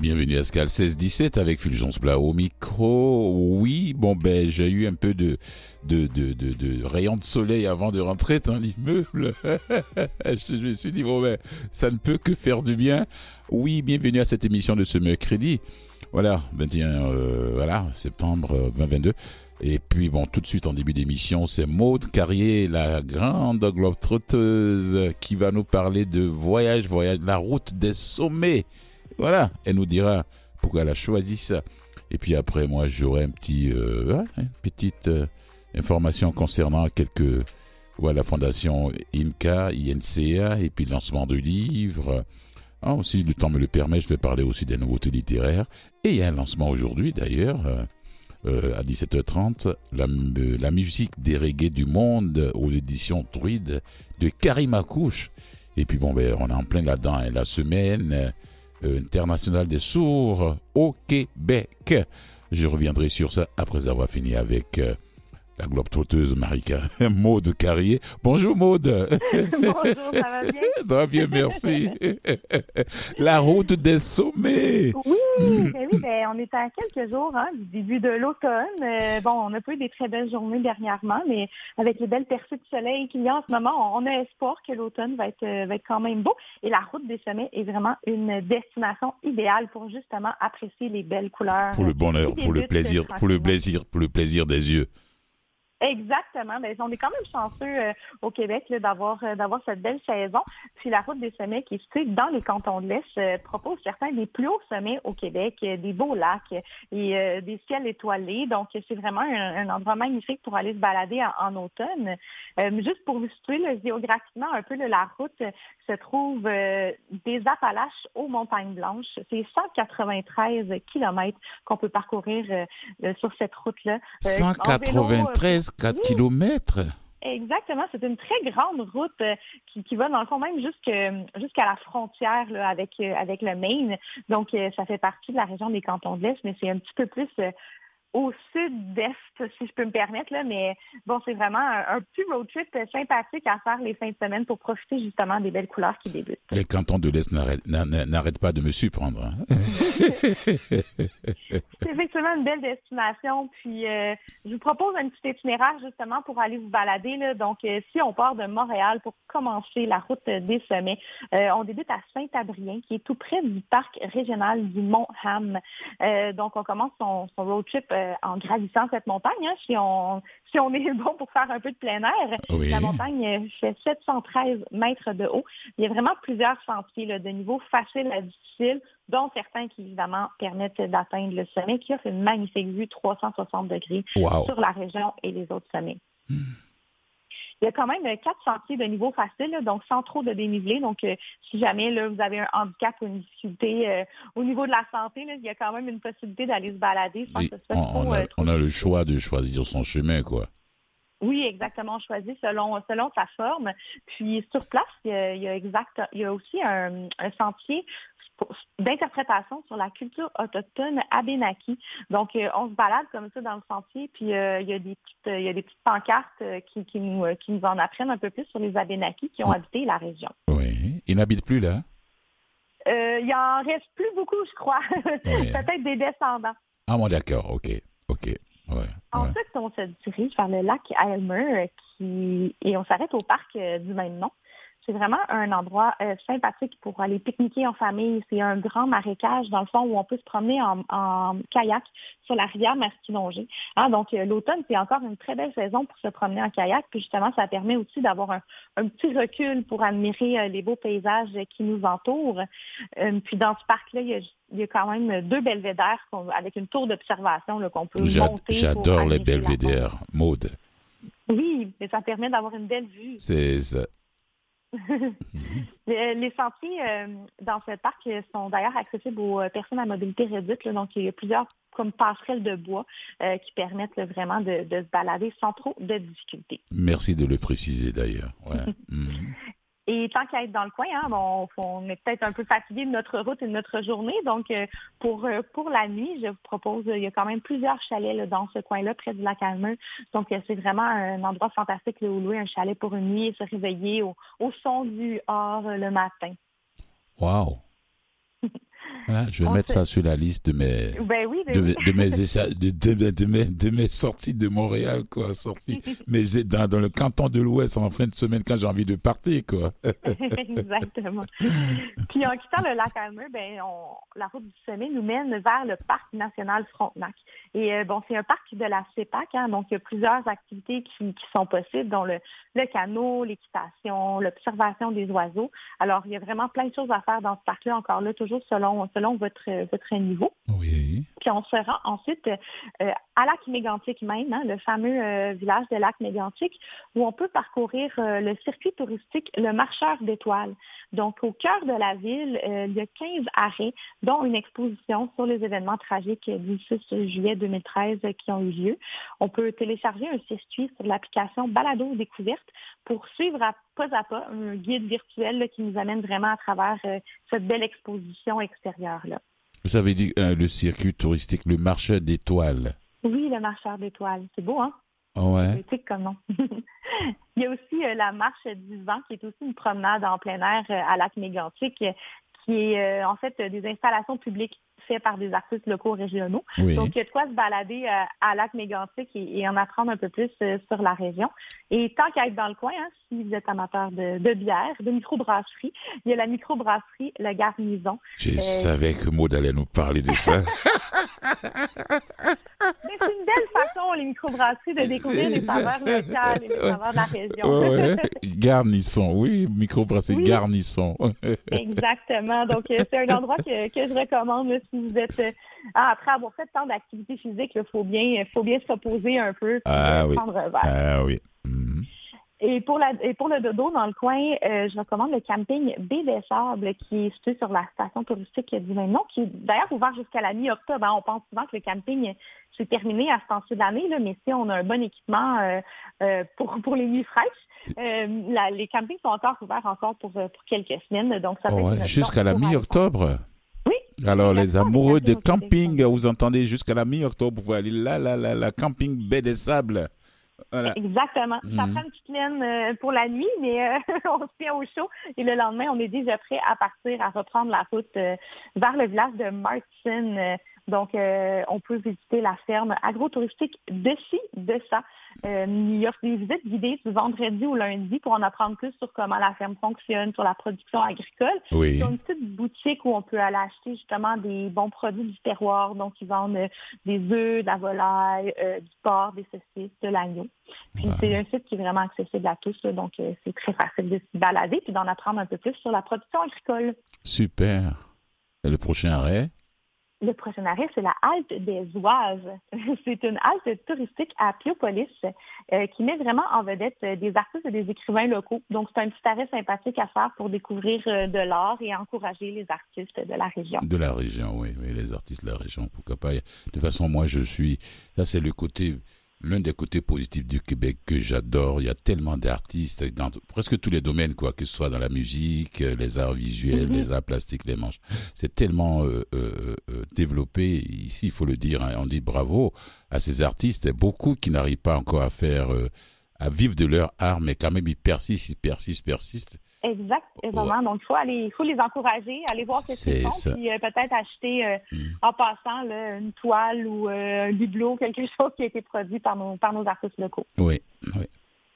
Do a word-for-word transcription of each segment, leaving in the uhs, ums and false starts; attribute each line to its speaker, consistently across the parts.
Speaker 1: Bienvenue à Scal seize dix-sept avec Fulgence Plat au micro. Oui, bon ben j'ai eu un peu de de de de, de rayons de soleil avant de rentrer dans l'immeuble. Je me suis dit bon ben ça ne peut que faire du bien. Oui, bienvenue à cette émission de ce mercredi. Voilà, vingt et un euh, voilà, septembre vingt vingt-deux. Et puis bon, tout de suite en début d'émission, c'est Maude Carrier, la grande globe-trotteuse, qui va nous parler de voyage, voyage, la route des sommets. Voilà, elle nous dira pourquoi elle a choisi ça. Et puis après, moi, j'aurai un petit, euh, ouais, une petite euh, information concernant quelques, voilà, la fondation I N C A, I N C A, et puis le lancement du livre. Ah, si le temps me le permet, je vais parler aussi des nouveautés littéraires. Et il y a un lancement aujourd'hui, d'ailleurs, euh, euh, à dix-sept heures trente, la, euh, la musique des reggae du monde aux éditions Druide de Karim Akouche. Et puis bon, ben, on est en plein là-dedans, hein, la semaine euh, internationale des sourds au Québec. Je reviendrai sur ça après avoir fini avec euh, la globe-trotteuse Marika Maude Carrier. Bonjour Maude.
Speaker 2: Bonjour, ça va bien?
Speaker 1: Ça va bien, merci. La route des sommets.
Speaker 2: Oui, ben oui, ben on est à quelques jours hein, du début de l'automne. Euh, bon, on a pas eu des très belles journées dernièrement, mais avec les belles percées de soleil qu'il y a en ce moment, on a espoir que l'automne va être, va être quand même beau. Et la route des sommets est vraiment une destination idéale pour justement apprécier les belles couleurs.
Speaker 1: Pour le bonheur, pour le plaisir, pour le plaisir, pour le plaisir des yeux.
Speaker 2: Exactement. Ben, on est quand même chanceux euh, au Québec là, d'avoir euh, d'avoir cette belle saison. Puis la route des sommets qui est située dans les cantons de l'Est euh, propose certains des plus hauts sommets au Québec, euh, des beaux lacs et euh, des ciels étoilés. Donc c'est vraiment un, un endroit magnifique pour aller se balader en, en automne. Euh, juste pour vous situer là, géographiquement un peu là, la route se trouve euh, des Appalaches aux Montagnes Blanches. C'est cent quatre-vingt-treize kilomètres qu'on peut parcourir euh, sur cette route-là.
Speaker 1: Euh, cent quatre-vingt-treize quatre
Speaker 2: oui.
Speaker 1: kilomètres.
Speaker 2: Exactement, c'est une très grande route euh, qui, qui va dans le fond même jusque, jusqu'à la frontière là, avec, euh, avec le Maine. Donc, euh, ça fait partie de la région des cantons de l'Est, mais c'est un petit peu plus euh, au sud-est, si je peux me permettre. Là. Mais bon, c'est vraiment un, un petit road trip sympathique à faire les fins de semaine pour profiter justement des belles couleurs qui débutent.
Speaker 1: Les cantons de l'Est n'arrêtent, n'arrêtent pas de me surprendre. Hein?
Speaker 2: C'est effectivement une belle destination. Puis, euh, je vous propose un petit itinéraire justement pour aller vous balader. Là. Donc, euh, si on part de Montréal pour commencer la route des sommets, euh, on débute à Saint-Abrien, qui est tout près du parc régional du Mont-Ham. Euh, donc, on commence son, son road trip euh, en gravissant cette montagne. Hein, si on si on est bon pour faire un peu de plein air,
Speaker 1: oui.
Speaker 2: La montagne fait sept cent treize mètres de haut. Il y a vraiment plusieurs sentiers là, de niveau facile à difficile, dont certains qui, évidemment, permettent d'atteindre le sommet, qui offre une magnifique vue trois cent soixante degrés
Speaker 1: wow.
Speaker 2: sur la région et les autres sommets. Hmm. Il y a quand même quatre sentiers de niveau facile, là, donc sans trop de dénivelé. Donc, euh, si jamais là, vous avez un handicap ou une difficulté euh, au niveau de la santé, là, il y a quand même une possibilité d'aller se balader sans
Speaker 1: oui,
Speaker 2: que ce soit
Speaker 1: on,
Speaker 2: trop,
Speaker 1: on, a,
Speaker 2: euh, trop
Speaker 1: on a le choix de choisir son chemin, quoi.
Speaker 2: Oui, exactement, choisi selon selon sa forme. Puis sur place, il y a, il y a exact, il y a aussi un, un sentier d'interprétation sur la culture autochtone Abénaki. Donc, euh, on se balade comme ça dans le sentier, puis euh, il y a des petites, euh, il y a des petites pancartes euh, qui, qui nous euh, qui nous en apprennent un peu plus sur les Abénakis qui ont oui. habité la région.
Speaker 1: Oui, ils n'habitent plus là.
Speaker 2: Euh, il en reste plus beaucoup, je crois. Oui. Peut-être des descendants.
Speaker 1: Ah bon, d'accord, ok, ok. Ouais,
Speaker 2: Ensuite,
Speaker 1: ouais.
Speaker 2: on se dirige vers le lac Aylmer qui... et on s'arrête au parc euh, du même nom. C'est vraiment un endroit euh, sympathique pour aller pique-niquer en famille. C'est un grand marécage, dans le fond, où on peut se promener en, en kayak sur la rivière Masquinongé. Hein, donc, euh, l'automne, c'est encore une très belle saison pour se promener en kayak. Puis justement, ça permet aussi d'avoir un, un petit recul pour admirer euh, les beaux paysages qui nous entourent. Euh, puis dans ce parc-là, il y a, il y a quand même deux belvédères avec une tour d'observation là, qu'on peut
Speaker 1: J'ad-
Speaker 2: monter.
Speaker 1: J'adore les belvédères, Maude.
Speaker 2: Oui, mais ça permet d'avoir une belle vue.
Speaker 1: C'est ça.
Speaker 2: les, les sentiers euh, dans ce parc sont d'ailleurs accessibles aux personnes à mobilité réduite. Là, donc, il y a plusieurs comme passerelles de bois euh, qui permettent là, vraiment de, de se balader sans trop de difficultés.
Speaker 1: Merci de le préciser d'ailleurs. Ouais. mm-hmm.
Speaker 2: Et tant qu'à être dans le coin, hein, bon, on est peut-être un peu fatigué de notre route et de notre journée. Donc, euh, pour euh, pour la nuit, je vous propose, euh, il y a quand même plusieurs chalets là, dans ce coin-là, près du lac Aylmer. Donc, euh, c'est vraiment un endroit fantastique là, où louer un chalet pour une nuit et se réveiller au, au son du or euh, le matin.
Speaker 1: Wow! Voilà, je vais
Speaker 2: On
Speaker 1: mettre
Speaker 2: se-
Speaker 1: ça sur la liste de mes,
Speaker 2: Ben oui, ben
Speaker 1: de,
Speaker 2: oui.
Speaker 1: de mes, essa- de, de, de mes, de mes sorties de Montréal, quoi, sorties, mais dans, dans le canton de l'Ouest en fin de semaine quand j'ai envie de partir, quoi.
Speaker 2: Exactement. Puis en quittant le lac Almer, ben on, la route du sommet nous mène vers le parc national Frontenac. Et euh, bon, c'est un parc de la CEPAC, hein, donc il y a plusieurs activités qui, qui sont possibles, dont le, le canot, l'équitation, l'observation des oiseaux. Alors, il y a vraiment plein de choses à faire dans ce parc-là, encore là, toujours selon, selon votre, votre niveau.
Speaker 1: Oui.
Speaker 2: Puis on se rend ensuite euh, à Lac-Mégantic même, hein, le fameux euh, village de Lac-Mégantic, où on peut parcourir euh, le circuit touristique Le Marcheur d'étoiles. Donc, au cœur de la ville, euh, il y a quinze arrêts, dont une exposition sur les événements tragiques du six juillet deux mille treize qui ont eu lieu. On peut télécharger un circuit sur l'application Balado Découverte pour suivre à pas à pas un guide virtuel là, qui nous amène vraiment à travers euh, cette belle exposition extérieure-là.
Speaker 1: Vous avez dit euh, le circuit touristique, le marché d'étoiles.
Speaker 2: Oui, le marcheur d'étoiles. C'est beau, hein?
Speaker 1: Ouais.
Speaker 2: Poétique comme nom. Il y a aussi euh, la marche du vent, qui est aussi une promenade en plein air euh, à Lac-Mégantic, euh, qui est euh, en fait euh, des installations publiques faites par des artistes locaux régionaux.
Speaker 1: Oui.
Speaker 2: Donc, il y a de quoi se balader euh, à Lac-Mégantic et, et en apprendre un peu plus euh, sur la région. Et tant qu'à être dans le coin, hein, si vous êtes amateur de, de bière, de microbrasserie, il y a la microbrasserie Le Garnison.
Speaker 1: Je
Speaker 2: Euh,
Speaker 1: savais que Maud allait nous parler de ça.
Speaker 2: Mais c'est une belle façon, les microbrasseries, de découvrir les saveurs locales et les saveurs de la région.
Speaker 1: Ouais. Garnison, oui, microbrasserie
Speaker 2: Oui.
Speaker 1: Garnison.
Speaker 2: Exactement. Donc, euh, c'est un endroit que, que je recommande là, si vous êtes... euh, après avoir fait tant d'activités physiques, il faut bien, faut bien se reposer un peu puis
Speaker 1: Ah
Speaker 2: euh,
Speaker 1: oui.
Speaker 2: prendre un verre.
Speaker 1: Ah oui. Mhm.
Speaker 2: Et pour, la, et pour le dodo, dans le coin, euh, je recommande le camping Baie des Sables qui est situé sur la station touristique du même nom, qui est d'ailleurs ouvert jusqu'à la mi-octobre. Hein. On pense souvent que le camping c'est terminé à ce temps-ci de l'année, là, mais si on a un bon équipement euh, euh, pour, pour les nuits fraîches, euh, la, les campings sont encore ouverts encore pour, pour quelques semaines. Donc ça peut
Speaker 1: Oh,
Speaker 2: être
Speaker 1: ouais,
Speaker 2: une option
Speaker 1: jusqu'à la
Speaker 2: pour aller
Speaker 1: mi-octobre.
Speaker 2: Oui.
Speaker 1: Alors,
Speaker 2: Il y a
Speaker 1: les
Speaker 2: pas de
Speaker 1: amoureux de
Speaker 2: camping au Québec,
Speaker 1: camping, vous entendez, jusqu'à la mi-octobre, vous pouvez aller là, là, là, la camping Baie des Sables. Voilà.
Speaker 2: Exactement. Ça
Speaker 1: Mhm.
Speaker 2: prend une petite laine euh, pour la nuit, mais euh, on se tient au chaud. Et le lendemain, on est déjà prêt à partir, à reprendre la route euh, vers le village de Martin. Euh, donc, euh, on peut visiter la ferme agro-touristique de ci, de ça. Euh, il y a des visites guidées du vendredi au lundi pour en apprendre plus sur comment la ferme fonctionne, sur la production agricole.
Speaker 1: Oui.
Speaker 2: Ils ont une petite boutique où on peut aller acheter justement des bons produits du terroir. Donc, ils vendent euh, des œufs, de la volaille, euh, du porc, des saucisses, de l'agneau. Puis,
Speaker 1: Wow.
Speaker 2: c'est un site qui est vraiment accessible à tous. Là, donc, euh, c'est très facile de s'y balader puis d'en apprendre un peu plus sur la production agricole.
Speaker 1: Super. Et le prochain arrêt?
Speaker 2: Le prochain arrêt, c'est la halte des Oises. C'est une halte touristique à Piopolis euh, qui met vraiment en vedette euh, des artistes et des écrivains locaux. Donc, c'est un petit arrêt sympathique à faire pour découvrir euh, de l'art et encourager les artistes de la région.
Speaker 1: De la région, oui, oui, les artistes de la région, pourquoi pas. De toute façon, moi, je suis... Ça, c'est le côté... L'un des côtés positifs du Québec que j'adore. Il y a tellement d'artistes dans presque tous les domaines, quoi, que ce soit dans la musique, les arts visuels,
Speaker 2: Mhm.
Speaker 1: les arts plastiques, les manches. C'est tellement euh, euh, euh, développé. Ici, il faut le dire, hein, on dit bravo à ces artistes. Beaucoup qui n'arrivent pas encore à faire, euh, à vivre de leur art, mais quand même, ils persistent, ils persistent, persistent.
Speaker 2: Exactement.
Speaker 1: Ouais.
Speaker 2: Donc, il faut aller, il faut les encourager, aller voir ce
Speaker 1: C'est
Speaker 2: qu'ils font,
Speaker 1: ça.
Speaker 2: puis euh, peut-être acheter euh,
Speaker 1: Mm.
Speaker 2: en passant là, une toile ou euh, un bibelot, quelque chose qui a été produit par nos, par nos artistes locaux.
Speaker 1: Oui, oui.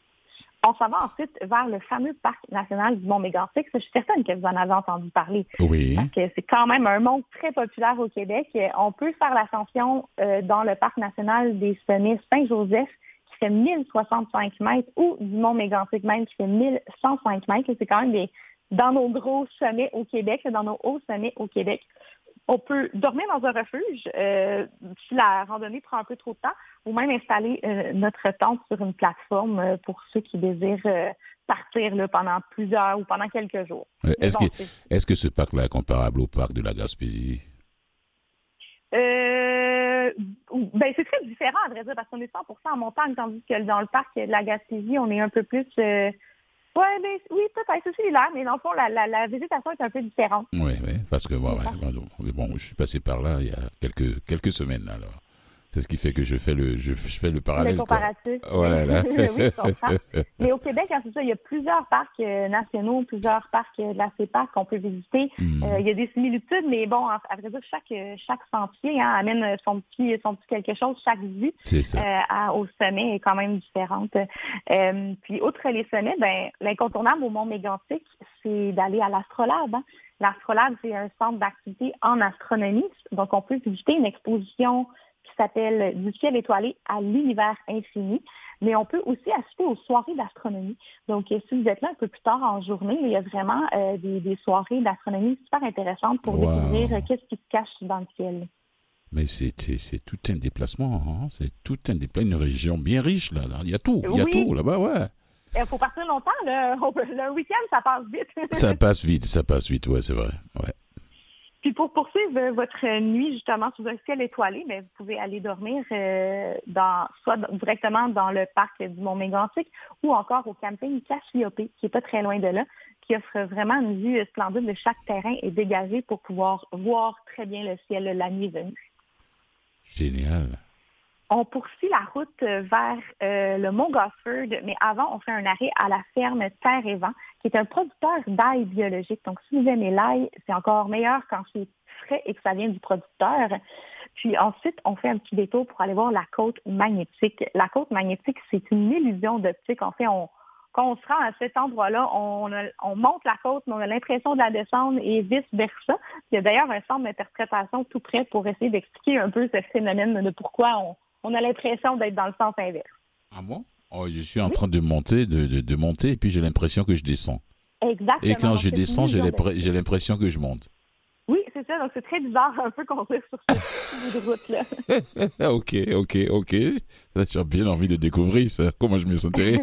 Speaker 2: On s'en va ensuite vers le fameux parc national du Mont-Mégantic. Ça, je suis certaine que vous en avez entendu parler.
Speaker 1: Oui.
Speaker 2: Parce que c'est quand même un mont très populaire au Québec. On peut faire l'ascension euh, dans le parc national des sommets Saint-Joseph qui fait mille soixante-cinq mètres ou du Mont-Mégantic même qui fait mille cent cinq mètres. C'est quand même des, dans nos gros sommets au Québec, dans nos hauts sommets au Québec. On peut dormir dans un refuge euh, si la randonnée prend un peu trop de temps ou même installer euh, notre tente sur une plateforme euh, pour ceux qui désirent euh, partir là, pendant plusieurs ou pendant quelques jours.
Speaker 1: Euh,
Speaker 2: Mais
Speaker 1: Est-ce
Speaker 2: bon,
Speaker 1: que,
Speaker 2: c'est-
Speaker 1: est-ce que ce parc-là est comparable au parc de la Gaspésie?
Speaker 2: Euh, ben, c'est très différent, à vrai dire, parce qu'on est cent pour cent en montagne, tandis que dans le parc de la Gaspésie, on est un peu plus... Euh, ouais, ben, oui, peut-être, c'est similaire, mais dans le fond, la, la, la végétation est un peu différente.
Speaker 1: Oui, oui, parce que bon,
Speaker 2: C'est
Speaker 1: ouais,
Speaker 2: ça.
Speaker 1: bon, bon, je suis passé par là il y a quelques, quelques semaines, alors. C'est ce qui fait que je fais le, je, je fais le parallèle.
Speaker 2: Le comparatif.
Speaker 1: Voilà. Là.
Speaker 2: Oui, je comprends. Mais au Québec, hein, c'est ça, il y a plusieurs parcs euh, nationaux, plusieurs parcs euh, de la CEPAC qu'on peut visiter.
Speaker 1: Mm.
Speaker 2: Euh, il y a des similitudes, mais bon, à vrai dire, chaque, chaque sentier hein, amène son petit, son petit quelque chose. Chaque vue euh, à, au sommet est quand même différente. Euh, puis, outre les sommets, ben, l'incontournable au Mont Mégantic, c'est d'aller à l'Astrolabe. Hein. L'Astrolabe, c'est un centre d'activité en astronomie. Donc, on peut visiter une exposition qui s'appelle Du ciel étoilé à l'univers infini. Mais on peut aussi assister aux soirées d'astronomie. Donc, si vous êtes là un peu plus tard en journée, il y a vraiment euh, des, des soirées d'astronomie super intéressantes pour wow. découvrir euh, qu'est-ce qui se cache dans le ciel.
Speaker 1: Mais c'est, c'est, c'est tout un déplacement, hein? C'est tout un déplacement, une région bien riche, là. Il y a tout, il y a oui. tout là-bas, ouais.
Speaker 2: Il faut partir longtemps, là. Le week-end, ça passe vite.
Speaker 1: Ça passe vite, ça passe vite, ouais, c'est vrai, ouais.
Speaker 2: Puis pour poursuivre votre nuit justement sous un ciel étoilé, bien, vous pouvez aller dormir euh, dans, soit directement dans le parc du Mont Mégantic ou encore au camping Cassiopée, qui est pas très loin de là, qui offre vraiment une vue splendide de chaque terrain et dégagé pour pouvoir voir très bien le ciel la nuit venue.
Speaker 1: Génial.
Speaker 2: On poursuit la route vers euh, le Mont Gosford, mais avant, on fait un arrêt à la ferme Terre et Vent, qui est un producteur d'ail biologique. Donc, si vous aimez l'ail, c'est encore meilleur quand c'est frais et que ça vient du producteur. Puis ensuite, on fait un petit détour pour aller voir la côte magnétique. La côte magnétique, c'est une illusion d'optique. En fait, on, quand on se rend à cet endroit-là, on, a, on monte la côte, mais on a l'impression de la descendre et vice-versa. Il y a d'ailleurs un centre d'interprétation tout près pour essayer d'expliquer un peu ce phénomène de pourquoi on On a l'impression d'être dans le sens inverse.
Speaker 1: Ah bon? Oh, je suis en oui. train de monter, de, de, de monter, et puis j'ai l'impression que je descends.
Speaker 2: Exactement.
Speaker 1: Et quand
Speaker 2: donc,
Speaker 1: je descends, j'ai, j'ai l'impression que je monte.
Speaker 2: Oui, c'est ça. Donc, c'est très bizarre un peu conduire sur ce bout de route-là.
Speaker 1: OK, OK, OK. Ça, j'ai bien envie de découvrir ça. Comment je me sentirais?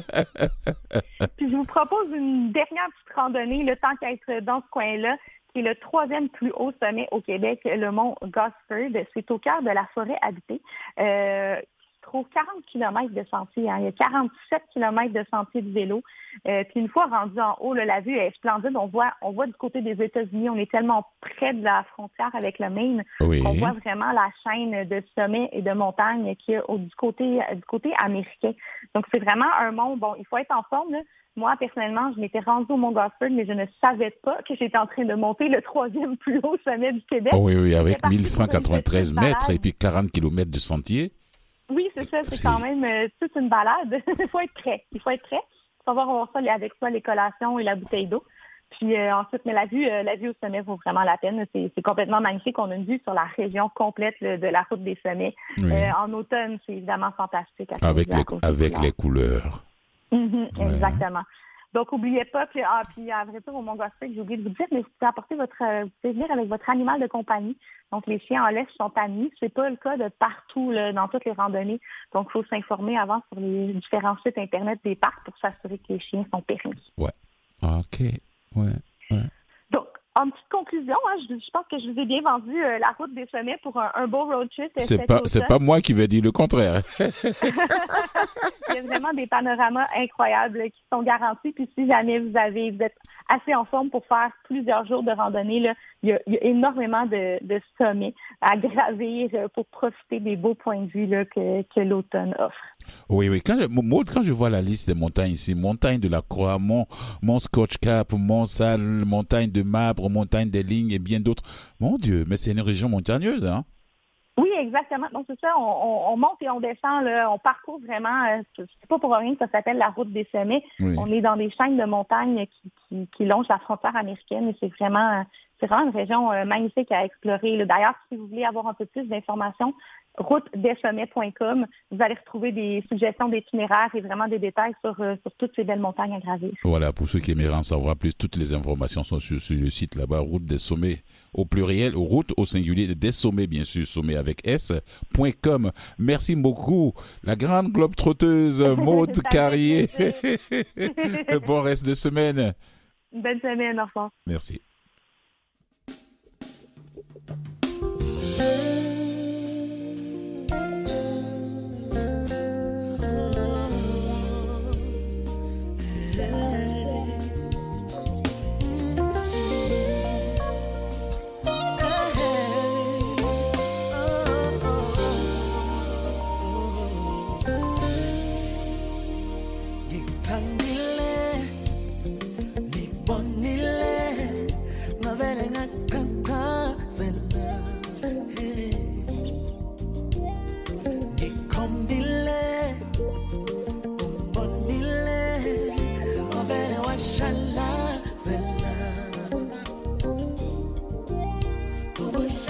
Speaker 2: Puis, je vous propose une dernière petite randonnée, le temps qu'à être dans ce coin-là, qui est le troisième plus haut sommet au Québec, le mont Gosford. C'est au cœur de la forêt habitée. Euh, il se trouve quarante kilomètres de sentiers. Hein. Il y a quarante-sept kilomètres de sentiers de vélo. Euh, puis une fois rendu en haut, là, la vue est splendide. On voit, on voit du côté des États-Unis. On est tellement près de la frontière avec le Maine
Speaker 1: oui.
Speaker 2: qu'on voit vraiment la chaîne de sommets et de montagnes qui est au, du côté du côté américain. Donc, c'est vraiment un mont. Bon, il faut être en forme, là. Moi, personnellement, je m'étais rendue au Mont Gosford, mais je ne savais pas que j'étais en train de monter le troisième plus haut sommet du Québec.
Speaker 1: Oh oui, oui, avec mille cent quatre-vingt-treize mètres et puis quarante kilomètres de sentier.
Speaker 2: Oui, c'est ça. C'est, c'est... quand même euh, toute une balade. Il faut être prêt. Il faut être prêt. Il faut avoir ça avec soi, les collations et la bouteille d'eau. Puis euh, ensuite, mais la vue, euh, la vue au sommet vaut vraiment la peine. C'est, c'est complètement magnifique. On a une vue sur la région complète là, de la route des sommets. Oui. Euh, en automne, c'est évidemment fantastique. À
Speaker 1: avec les, avec les couleurs.
Speaker 2: Mm-hmm, ouais. Exactement. Donc, n'oubliez pas, puis, ah, puis à vrai dire, au Mont Gosford, j'ai oublié de vous dire, mais vous pouvez apporter votre, vous pouvez venir avec votre animal de compagnie. Donc, les chiens en laisse sont amis. C'est pas le cas de partout, là, dans toutes les randonnées. Donc, il faut s'informer avant sur les différents sites Internet des parcs pour s'assurer que les chiens sont permis.
Speaker 1: Ouais. OK. Ouais. Ouais.
Speaker 2: Donc, en petite conclusion, hein, je, je pense que je vous ai bien vendu euh, la route des sommets pour un, un beau road trip.
Speaker 1: C'est pas, c'est pas moi qui vais dire le contraire.
Speaker 2: Il y a vraiment des panoramas incroyables qui sont garantis. Puis si jamais vous avez, vous êtes assez en forme pour faire plusieurs jours de randonnée, là, il, y a, il y a énormément de, de sommets à gravir pour profiter des beaux points de vue là, que, que l'automne offre.
Speaker 1: Oui, oui. Quand, Maud, quand je vois la liste des montagnes ici, montagne de la Croix, Mont, Mont Scotch Cap, Mont Sal, montagne de Marbre, montagne des Lignes et bien d'autres. Mon Dieu, mais c'est une région montagneuse, hein?
Speaker 2: Oui, exactement. Donc, c'est ça, on, on, on monte et on descend, là, on parcourt vraiment, euh, c'est pas pour rien que ça s'appelle la route des sommets. Oui. On est dans des chaînes de montagnes qui, qui, qui longent la frontière américaine et c'est vraiment, c'est vraiment une région euh, magnifique à explorer. Là. D'ailleurs, si vous voulez avoir un peu plus d'informations, route des sommets point com, vous allez retrouver des suggestions d'itinéraires et vraiment des détails sur, euh, sur toutes ces belles montagnes à gravir.
Speaker 1: Voilà, pour ceux qui aimeraient en savoir plus, toutes les informations sont sur, sur le site là-bas, route des sommets au pluriel, route au singulier, des sommets bien sûr, sommet avec S, point com. Merci beaucoup, la grande globe trotteuse Maud Carrier. Bon reste de semaine.
Speaker 2: Bonne semaine, au revoir.
Speaker 1: Merci.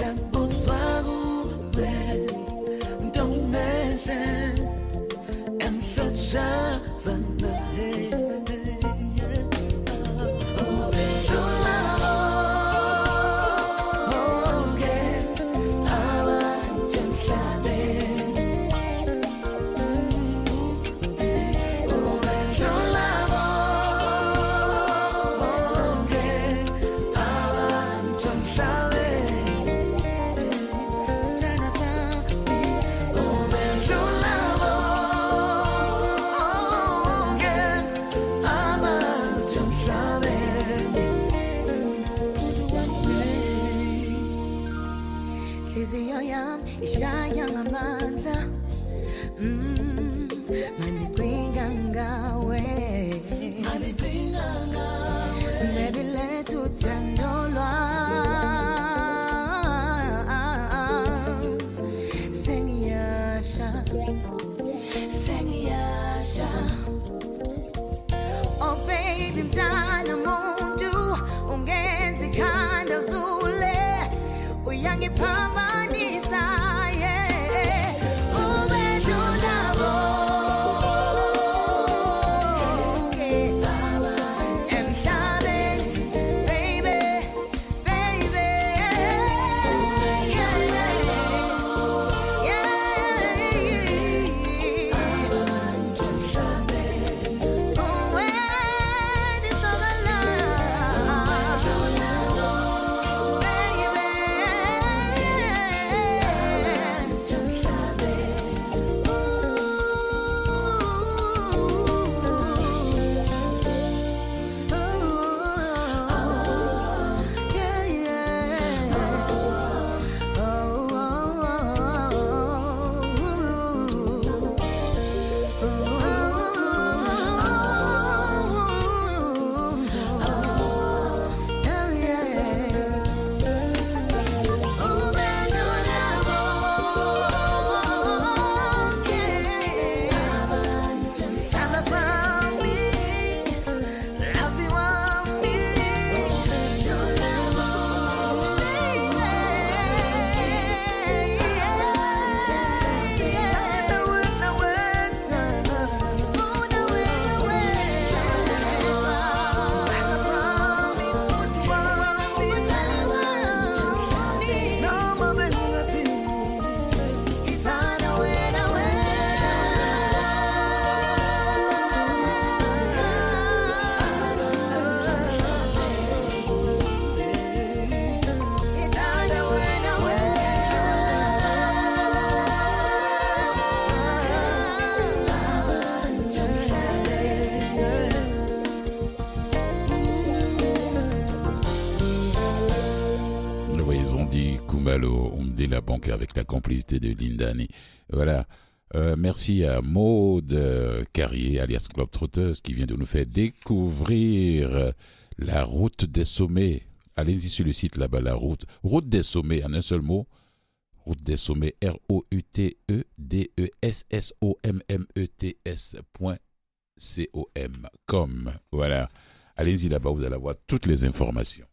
Speaker 1: Kumbalo, Omdé la banque avec la complicité de Lindani. Voilà. Euh, merci à Maude euh, Carrier, alias Club Trotteuse, qui vient de nous faire découvrir euh, la route des sommets. Allez-y sur le site là-bas, la route. Route des sommets, en un seul mot. Route des sommets, R O U T E D E S S O M M E T S point C O M. Comme, voilà. Allez-y là-bas, vous allez avoir toutes les informations.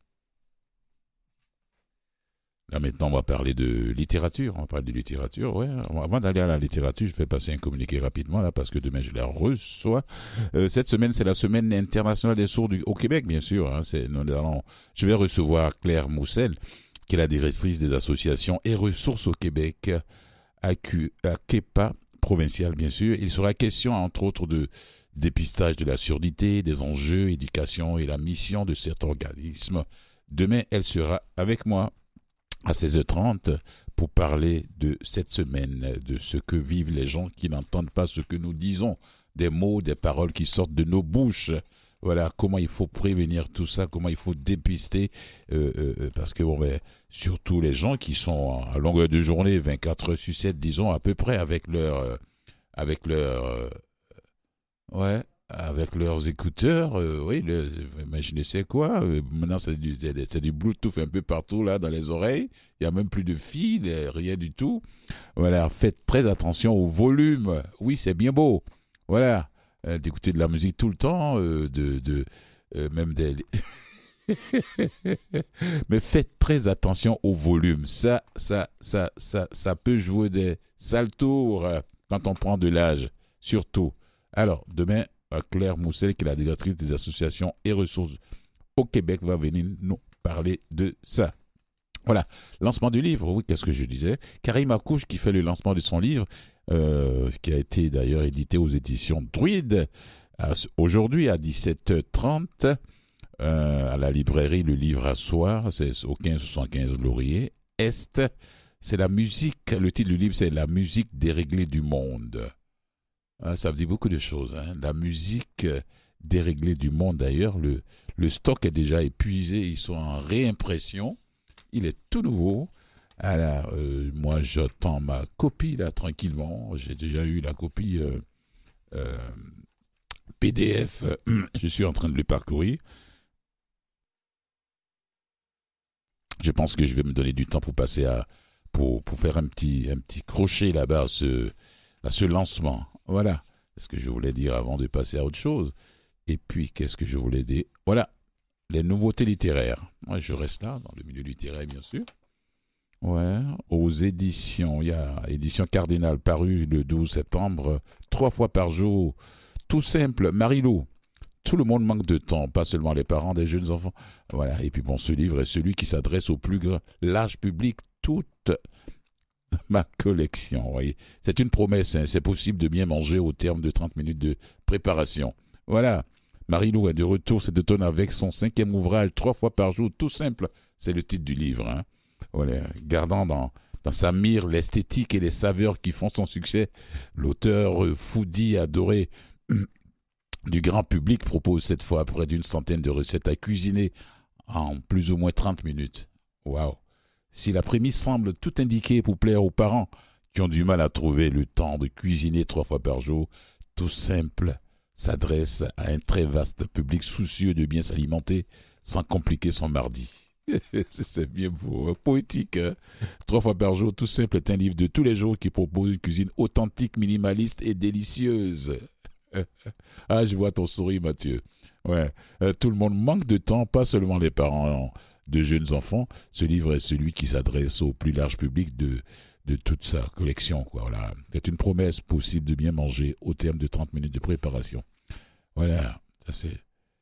Speaker 1: Là, maintenant, on va parler de littérature. On va parler de littérature, ouais. Avant d'aller à la littérature, je vais passer un communiqué rapidement, là, parce que demain, je la reçois. Euh, cette semaine, c'est la semaine internationale des sourds du, au Québec, bien sûr. Hein. C'est, nous allons, je vais recevoir Claire Moussel, qui est la directrice des associations et ressources au Québec, à, Q, à Kepa provincial, bien sûr. Il sera question, entre autres, de dépistage de la surdité, des enjeux, éducation et la mission de cet organisme. Demain, elle sera avec moi à seize heures trente pour parler de cette semaine, de ce que vivent les gens qui n'entendent pas ce que nous disons, des mots, des paroles qui sortent de nos bouches. Voilà, comment il faut prévenir tout ça, comment il faut dépister, euh, euh, parce que bon, ben, surtout les gens qui sont à longueur de journée, vingt-quatre heures sur sept, disons, à peu près, avec leur, euh, avec leur, euh, ouais, avec leurs écouteurs, euh, oui, le, imaginez c'est quoi, euh, maintenant c'est du, c'est du Bluetooth un peu partout là dans les oreilles, il n'y a même plus de fil, rien du tout. Voilà, faites très attention au volume, oui c'est bien beau, voilà, euh, d'écouter de la musique tout le temps, euh, de, de euh, même des... Mais faites très attention au volume. Ça, ça, ça, ça, ça peut jouer des sales tours euh, quand on prend de l'âge, surtout. Alors, demain, euh, Claire Moussel, qui est la directrice des associations et ressources au Québec, va venir nous parler de ça. Voilà, lancement du livre, oui, qu'est-ce que je disais? Karim Akouche qui fait le lancement de son livre, euh, qui a été d'ailleurs édité aux éditions Druide, à, aujourd'hui à dix-sept heures trente, euh, à la librairie Le Livre à Soir, c'est au quinze soixante-quinze Laurier Est. C'est la musique, le titre du livre, c'est La musique déréglée du monde. Ah, ça veut dire beaucoup de choses, hein. La musique déréglée du monde, d'ailleurs, le, le stock est déjà épuisé, ils sont en réimpression. Il est tout nouveau. Alors, euh, moi, j'attends ma copie, là, tranquillement. J'ai déjà eu la copie euh, euh, P D F. Je suis en train de le parcourir. Je pense que je vais me donner du temps pour passer à... pour, pour faire un petit, un petit crochet là-bas à ce, à ce lancement. Voilà. C'est ce que je voulais dire avant de passer à autre chose. Et puis, qu'est-ce que je voulais dire? Voilà. Les nouveautés littéraires. Moi, je reste là, dans le milieu littéraire, bien sûr. Ouais, aux éditions. Il y a édition Cardinal, paru le douze septembre, trois fois par jour. Tout simple, Marie-Lou. Tout le monde manque de temps, pas seulement les parents des jeunes enfants. Voilà, et puis bon, ce livre est celui qui s'adresse au plus grand, large public, toute ma collection. Vous voyez. C'est une promesse, hein. C'est possible de bien manger au terme de trente minutes de préparation. Voilà. Marie-Lou est de retour cet automne avec son cinquième ouvrage, trois fois par jour, tout simple. C'est le titre du livre. Hein. Voilà. Gardant dans, dans sa mire l'esthétique et les saveurs qui font son succès, l'auteur euh, foodie adoré du grand public propose cette fois près d'une centaine de recettes à cuisiner en plus ou moins trente minutes. Waouh! Si la prémisse semble tout indiquer pour plaire aux parents qui ont du mal à trouver le temps de cuisiner trois fois par jour, tout simple s'adresse à un très vaste public soucieux de bien s'alimenter sans compliquer son mardi. C'est bien beau, poétique. Hein? Trois fois par jour, tout simple est un livre de tous les jours qui propose une cuisine authentique, minimaliste et délicieuse. Ah, je vois ton sourire, Mathieu. Ouais, euh, tout le monde manque de temps, pas seulement les parents de jeunes enfants. Ce livre est celui qui s'adresse au plus large public de de toute sa collection, quoi. Voilà. C'est une promesse possible de bien manger au terme de trente minutes de préparation. Voilà, ça c'est...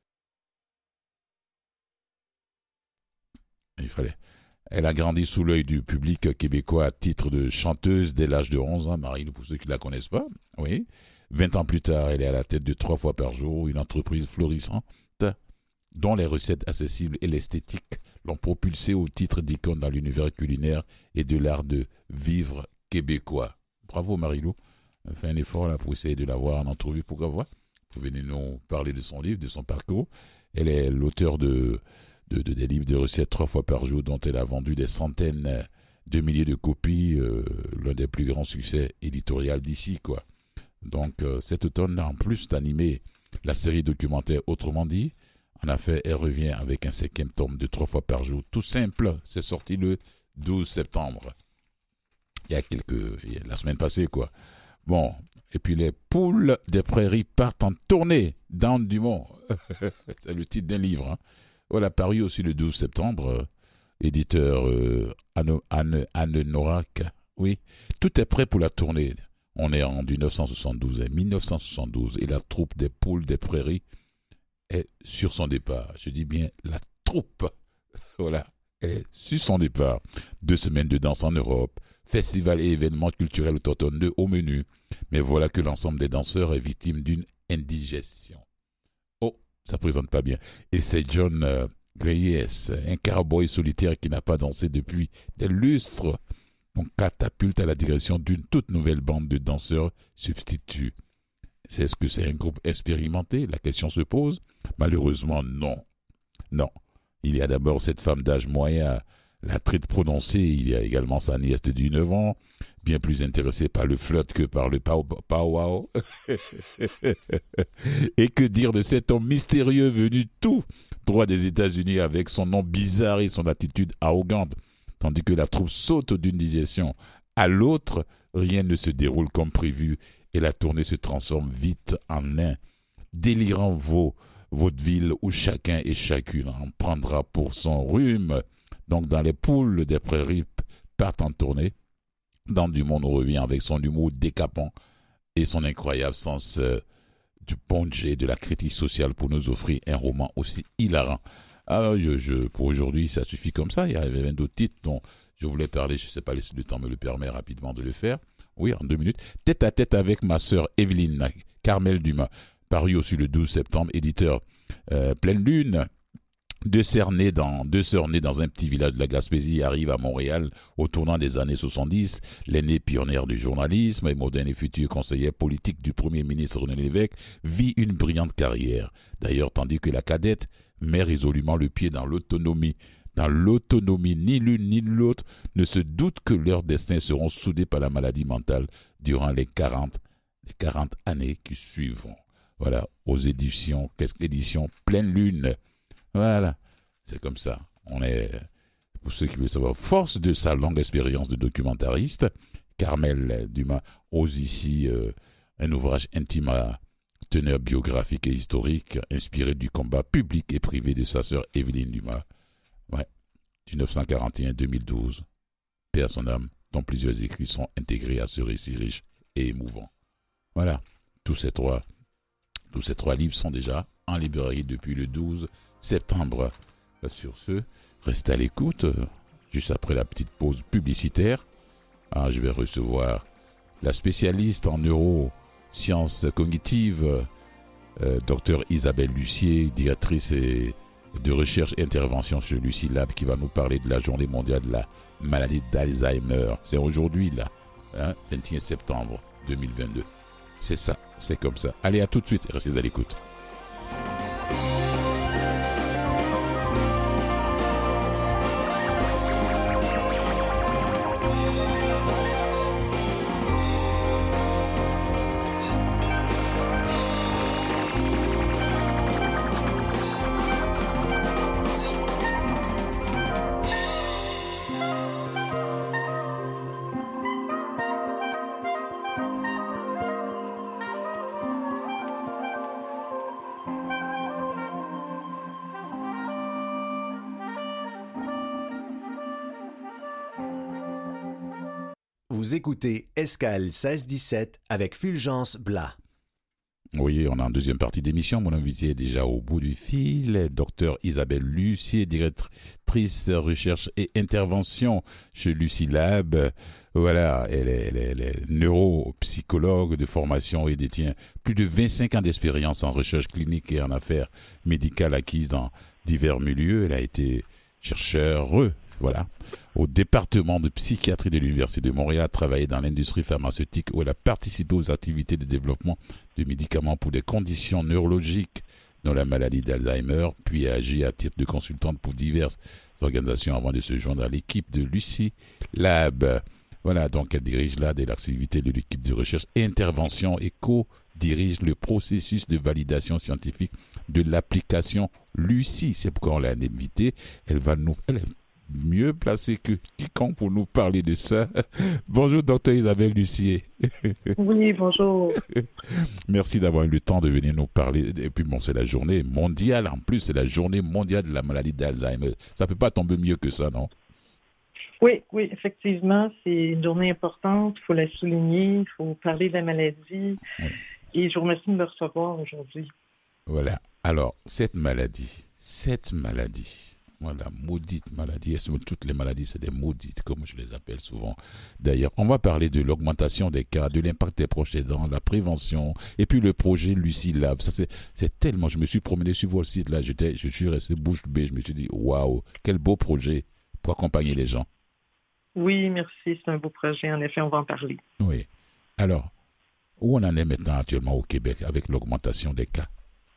Speaker 1: Il fallait... Elle a grandi sous l'œil du public québécois à titre de chanteuse dès l'âge de onze ans, Marie, pour ceux qui ne la connaissent pas. Oui. vingt ans plus tard, elle est à la tête de trois fois par jour, une entreprise florissante dont les recettes accessibles et l'esthétique l'ont propulsée au titre d'icône dans l'univers culinaire et de l'art de vivre québécois. Bravo Marie-Lou, elle fait un effort là pour essayer de l'avoir en entrevue. Pourquoi pas? Vous venez nous parler de son livre, de son parcours. Elle est l'auteur de, de, de des livres de recettes trois fois par jour dont elle a vendu des centaines de milliers de copies, euh, l'un des plus grands succès éditoriaux d'ici, quoi. Donc euh, cet automne, en plus d'animer la série documentaire Autrement dit, en effet, elle revient avec un cinquième tome de trois fois par jour. Tout simple, c'est sorti le douze septembre. Il y a quelques... la semaine passée, quoi. Bon, et puis les poules des prairies partent en tournée. Down Dumont. C'est le titre d'un livre. Hein. Voilà, paru aussi le douze septembre. Euh, éditeur euh, Anne, Anne, Anne Norac. Oui, tout est prêt pour la tournée. On est en dix-neuf cent soixante-douze, mille neuf cent soixante-douze, et la troupe des poules des prairies est sur son départ. Je dis bien la troupe. Voilà, elle est sur son départ. Deux semaines de danse en Europe, festival et événements culturels autochtones au menu. Mais voilà que l'ensemble des danseurs est victime d'une indigestion. Oh, ça présente pas bien. Et c'est John euh, Greyes, un cowboy solitaire qui n'a pas dansé depuis des lustres. On catapulte à la direction d'une toute nouvelle bande de danseurs substituts. C'est ce que c'est un groupe expérimenté? La question se pose. Malheureusement, non. Non. Il y a d'abord cette femme d'âge moyen, la traite prononcée. Il y a également sa nièce de dix-neuf ans, bien plus intéressée par le flirt que par le pow-wow. Et que dire de cet homme mystérieux venu tout droit des États-Unis avec son nom bizarre et son attitude arrogante? Tandis que la troupe saute d'une digestion à l'autre, rien ne se déroule comme prévu et la tournée se transforme vite en un délirant veau, vaudeville où chacun et chacune en prendra pour son rhume. Donc dans les poules des prairies partent en tournée. Dans du monde, on revient avec son humour décapant et son incroyable sens euh, du bon jet de la critique sociale pour nous offrir un roman aussi hilarant. Alors, je, je, pour aujourd'hui, ça suffit comme ça. Il y avait d'autres titres dont je voulais parler. Je ne sais pas si le temps me le permet rapidement de le faire. Oui, en deux minutes. Tête à tête avec ma sœur Evelyne Carmel Dumas, paru aussi le douze septembre, éditeur euh, Pleine Lune. Deux sœurs nées dans, deux sœurs nées dans un petit village de la Gaspésie arrivent à Montréal au tournant des années soixante-dix. L'aînée pionnière du journalisme et moderne et future conseillère politique du premier ministre René Lévesque vit une brillante carrière. D'ailleurs, tandis que la cadette met résolument le pied dans l'autonomie. Dans l'autonomie, ni l'une ni l'autre ne se doutent que leurs destins seront soudés par la maladie mentale durant les quarante, les quarante années qui suivront. Voilà, aux éditions, qu'est-ce que l'édition Pleine Lune. Voilà, c'est comme ça. On est, pour ceux qui veulent savoir, force de sa longue expérience de documentariste, Carmel Dumas ose ici euh, un ouvrage intime à teneur biographique et historique, inspiré du combat public et privé de sa sœur Evelyne Dumas. Ouais, dix-neuf cent quarante et un à deux mille douze. Paix à son âme, dont plusieurs écrits sont intégrés à ce récit riche et émouvant. Voilà, tous ces trois, tous ces trois livres sont déjà en librairie depuis le douze septembre. Sur ce, restez à l'écoute. Juste après la petite pause publicitaire, ah, je vais recevoir la spécialiste en neurosciences cognitives, euh, Dr Isabelle Lucier, directrice et de recherche et intervention sur Lucie Lab, qui va nous parler de la journée mondiale de la maladie d'Alzheimer. C'est aujourd'hui, là, hein, vingt et un septembre deux mille vingt-deux. C'est ça, c'est comme ça. Allez, à tout de suite, restez à l'écoute.
Speaker 3: Vous écoutez Escale seize dix-sept avec Fulgence Blas.
Speaker 1: Oui, on est en deuxième partie d'émission. Mon invité est déjà au bout du fil. Docteur Isabelle Lucier, directrice recherche et intervention chez Lucie Lab. Voilà, elle est, elle est, elle est neuropsychologue de formation et détient plus de vingt-cinq ans d'expérience en recherche clinique et en affaires médicales acquises dans divers milieux. Elle a été chercheure, voilà, au département de psychiatrie de l'Université de Montréal, a travaillé dans l'industrie pharmaceutique où elle a participé aux activités de développement de médicaments pour des conditions neurologiques dont la maladie d'Alzheimer, puis a agi à titre de consultante pour diverses organisations avant de se joindre à l'équipe de Lucie Lab. Voilà, donc elle dirige là des activités de l'équipe de recherche et intervention et co-dirige le processus de validation scientifique de l'application Lucie. C'est pourquoi on l'a invitée. Elle va nous... Elle est mieux placée que quiconque pour nous parler de ça. Bonjour, docteur Isabelle Lucier.
Speaker 4: Oui, bonjour.
Speaker 1: Merci d'avoir eu le temps de venir nous parler. Et puis bon, c'est la journée mondiale. En plus, c'est la journée mondiale de la maladie d'Alzheimer. Ça ne peut pas tomber mieux que ça, non?
Speaker 4: Oui, oui, effectivement, c'est une journée importante. Il faut la souligner. Il faut parler de la maladie. Oui. Et je vous remercie de me recevoir aujourd'hui.
Speaker 1: Voilà. Alors, cette maladie, cette maladie, voilà, maudite maladie. Toutes les maladies, c'est des maudites, comme je les appelle souvent. D'ailleurs, on va parler de l'augmentation des cas, de l'impact des proches aidants, la prévention, et puis le projet Lucie Lab. Ça, c'est, c'est tellement... Je me suis promené sur votre site, là, j'étais, je suis resté bouche bée. Je me suis dit, waouh, quel beau projet pour accompagner les gens.
Speaker 4: Oui, merci. C'est un beau projet. En effet, on va en parler.
Speaker 1: Oui. Alors, où on en est maintenant actuellement au Québec avec l'augmentation des cas?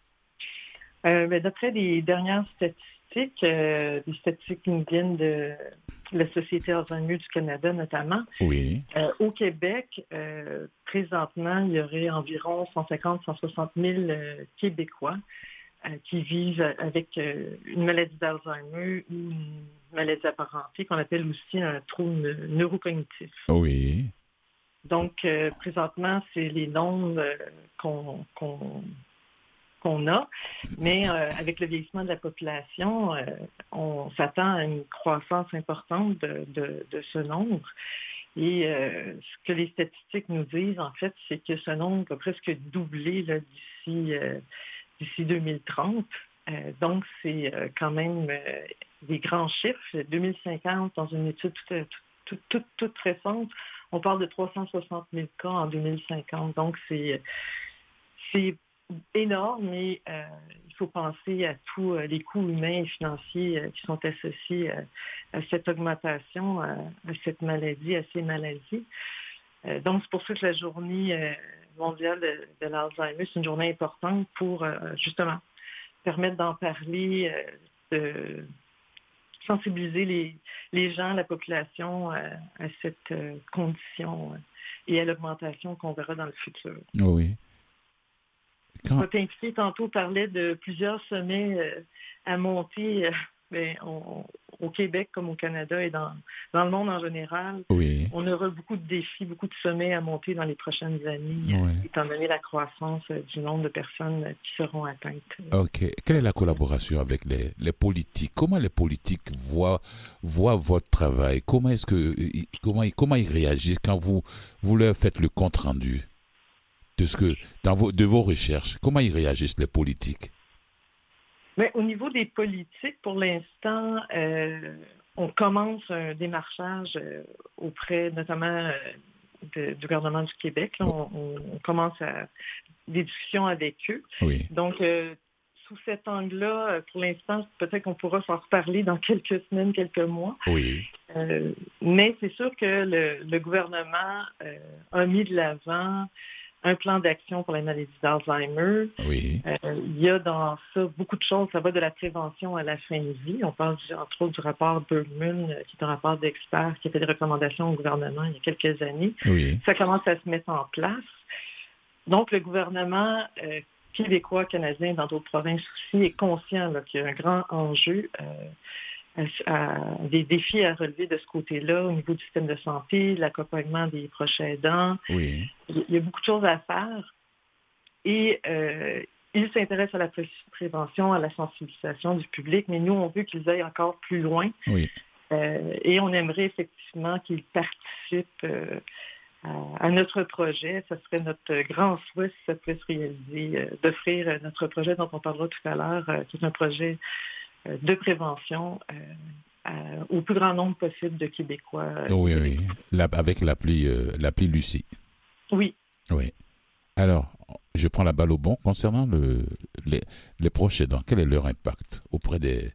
Speaker 4: Euh, ben, d'après les dernières statistiques, Euh, des statistiques qui nous viennent de la Société Alzheimer du Canada notamment.
Speaker 1: Oui.
Speaker 4: Euh, au Québec, euh, présentement, il y aurait environ cent cinquante à cent soixante mille euh, Québécois euh, qui vivent avec euh, une maladie d'Alzheimer ou une maladie apparentée qu'on appelle aussi un trouble neurocognitif.
Speaker 1: Oui.
Speaker 4: Donc, euh, présentement, c'est les nombres euh, qu'on, qu'on qu'on a, mais euh, avec le vieillissement de la population, euh, on s'attend à une croissance importante de, de, de ce nombre. Et euh, ce que les statistiques nous disent, en fait, c'est que ce nombre va presque doubler là, d'ici, euh, d'ici deux mille trente. Euh, donc, c'est euh, quand même euh, des grands chiffres. deux mille cinquante, dans une étude toute, toute, toute, toute récente, on parle de trois cent soixante mille cas en deux mille cinquante. Donc, c'est, c'est énorme, mais euh, il faut penser à tous euh, les coûts humains et financiers euh, qui sont associés euh, à cette augmentation, à, à cette maladie, à ces maladies. Euh, donc, c'est pour ça que la journée euh, mondiale de, de l'Alzheimer, c'est une journée importante pour, euh, justement, permettre d'en parler, euh, de sensibiliser les, les gens, la population euh, à cette euh, condition euh, et à l'augmentation qu'on verra dans le futur.
Speaker 1: Oui. Quand...
Speaker 4: Votre invité tantôt parlait de plusieurs sommets euh, à monter euh, ben, on, au Québec comme au Canada et dans, dans le monde en général.
Speaker 1: Oui.
Speaker 4: On aura beaucoup de défis, beaucoup de sommets à monter dans les prochaines années,
Speaker 1: oui.
Speaker 4: euh, étant donné la croissance euh, du nombre de personnes euh, qui seront atteintes.
Speaker 1: OK. Quelle est la collaboration avec les, les politiques? Comment les politiques voient, voient votre travail? Comment est-ce que comment, comment ils réagissent quand vous, vous leur faites le compte-rendu de ce que dans vos, de vos recherches? Comment ils réagissent, les politiques?
Speaker 4: Mais au niveau des politiques, pour l'instant, euh, on commence un démarchage euh, auprès notamment euh, de, du gouvernement du Québec. Là, on, on commence à, des discussions avec eux.
Speaker 1: Oui.
Speaker 4: Donc, euh, sous cet angle-là, pour l'instant, peut-être qu'on pourra s'en reparler dans quelques semaines, quelques mois.
Speaker 1: Oui.
Speaker 4: Euh, mais c'est sûr que le, le gouvernement euh, a mis de l'avant un plan d'action pour la maladie d'Alzheimer.
Speaker 1: Oui.
Speaker 4: Euh, il y a dans ça beaucoup de choses. Ça va de la prévention à la fin de vie. On parle du, entre autres du rapport Bergman, qui est un rapport d'experts qui a fait des recommandations au gouvernement il y a quelques années.
Speaker 1: Oui.
Speaker 4: Ça commence à se mettre en place. Donc, le gouvernement euh, québécois, canadien, dans d'autres provinces aussi, est conscient là, qu'il y a un grand enjeu, euh, à, à, des défis à relever de ce côté-là au niveau du système de santé, l'accompagnement des proches aidants.
Speaker 1: Oui.
Speaker 4: Il y a beaucoup de choses à faire. Et euh, ils s'intéressent à la prévention, à la sensibilisation du public, mais nous, on veut qu'ils aillent encore plus loin.
Speaker 1: Oui.
Speaker 4: Euh, et on aimerait effectivement qu'ils participent euh, à, à notre projet. Ce serait notre grand souhait, si ça pouvait se réaliser, euh, d'offrir notre projet dont on parlera tout à l'heure, euh, qui est un projet euh, de prévention euh, à, au plus grand nombre possible de Québécois. Euh,
Speaker 1: oui, oui, La, avec l'appli, euh, l'appli Lucie.
Speaker 4: Oui.
Speaker 1: Oui. Alors, je prends la balle au bon. Concernant le, les, les proches aidants, quel est leur impact auprès des...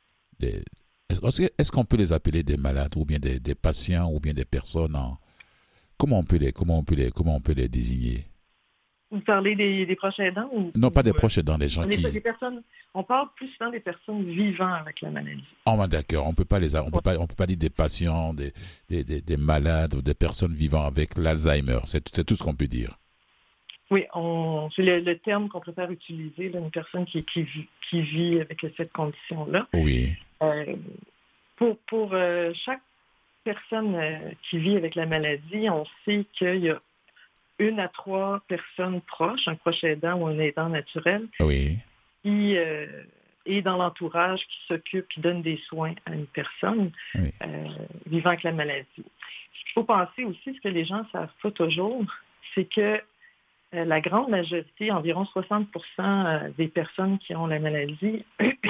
Speaker 1: des est-ce, est-ce qu'on peut les appeler des malades ou bien des, des patients ou bien des personnes en... Comment on peut les, comment on peut les, comment on peut les désigner?
Speaker 4: Vous parlez des, des proches aidants ou,
Speaker 1: Non, pas des
Speaker 4: ou,
Speaker 1: proches aidants, des gens
Speaker 4: les,
Speaker 1: qui...
Speaker 4: Des personnes, on parle plus souvent des personnes vivant avec la maladie.
Speaker 1: Oh, ben d'accord, on peut pas les, on peut pas, on peut pas dire des patients, des, des, des, des malades ou des personnes vivant avec l'Alzheimer. C'est, c'est tout ce qu'on peut dire.
Speaker 4: Oui, on, c'est le, le terme qu'on préfère utiliser, là, une personne qui, qui, vit, qui vit avec cette condition-là.
Speaker 1: Oui.
Speaker 4: Euh, pour pour euh, chaque personne euh, qui vit avec la maladie, on sait qu'il y a une à trois personnes proches, un proche aidant ou un aidant naturel,
Speaker 1: oui.
Speaker 4: qui euh, est dans l'entourage, qui s'occupe, qui donne des soins à une personne
Speaker 1: oui.
Speaker 4: euh, vivant avec la maladie. Ce qu'il faut penser aussi, ce que les gens ne savent pas toujours, c'est que euh, la grande majorité, environ soixante pour cent des personnes qui ont la maladie,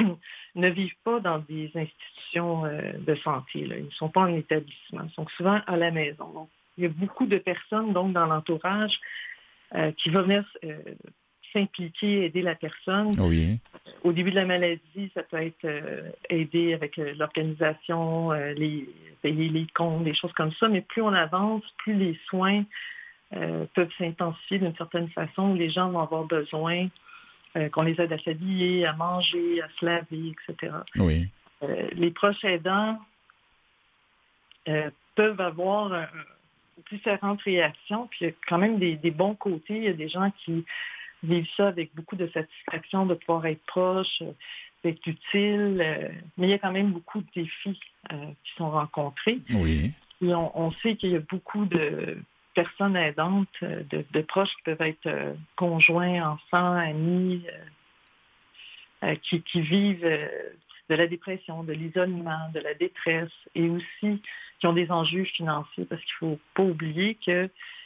Speaker 4: ne vivent pas dans des institutions euh, de santé. Là. Ils ne sont pas en établissement. Ils sont souvent à la maison. Donc, il y a beaucoup de personnes donc dans l'entourage euh, qui vont venir euh, s'impliquer, aider la personne.
Speaker 1: Oui.
Speaker 4: Au début de la maladie, ça peut être euh, aider avec euh, l'organisation, euh, les, payer les comptes, des choses comme ça. Mais plus on avance, plus les soins euh, peuvent s'intensifier d'une certaine façon, où les gens vont avoir besoin euh, qu'on les aide à s'habiller, à manger, à se laver, et cetera.
Speaker 1: Oui.
Speaker 4: Euh, les proches aidants euh, peuvent avoir un, différentes réactions, puis il y a quand même des, des bons côtés. Il y a des gens qui vivent ça avec beaucoup de satisfaction de pouvoir être proche, d'être utile, euh, mais il y a quand même beaucoup de défis euh, qui sont rencontrés.
Speaker 1: Oui.
Speaker 4: Et on, on sait qu'il y a beaucoup de personnes aidantes, de, de proches qui peuvent être euh, conjoints, enfants, amis, euh, euh, qui, qui vivent euh, de la dépression, de l'isolement, de la détresse, et aussi qui ont des enjeux financiers, parce qu'il ne faut pas oublier que,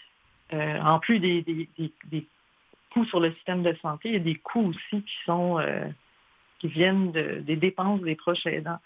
Speaker 4: euh, en plus des, des, des, des coûts sur le système de santé, il y a des coûts aussi qui sont euh, qui viennent de, des dépenses des proches aidants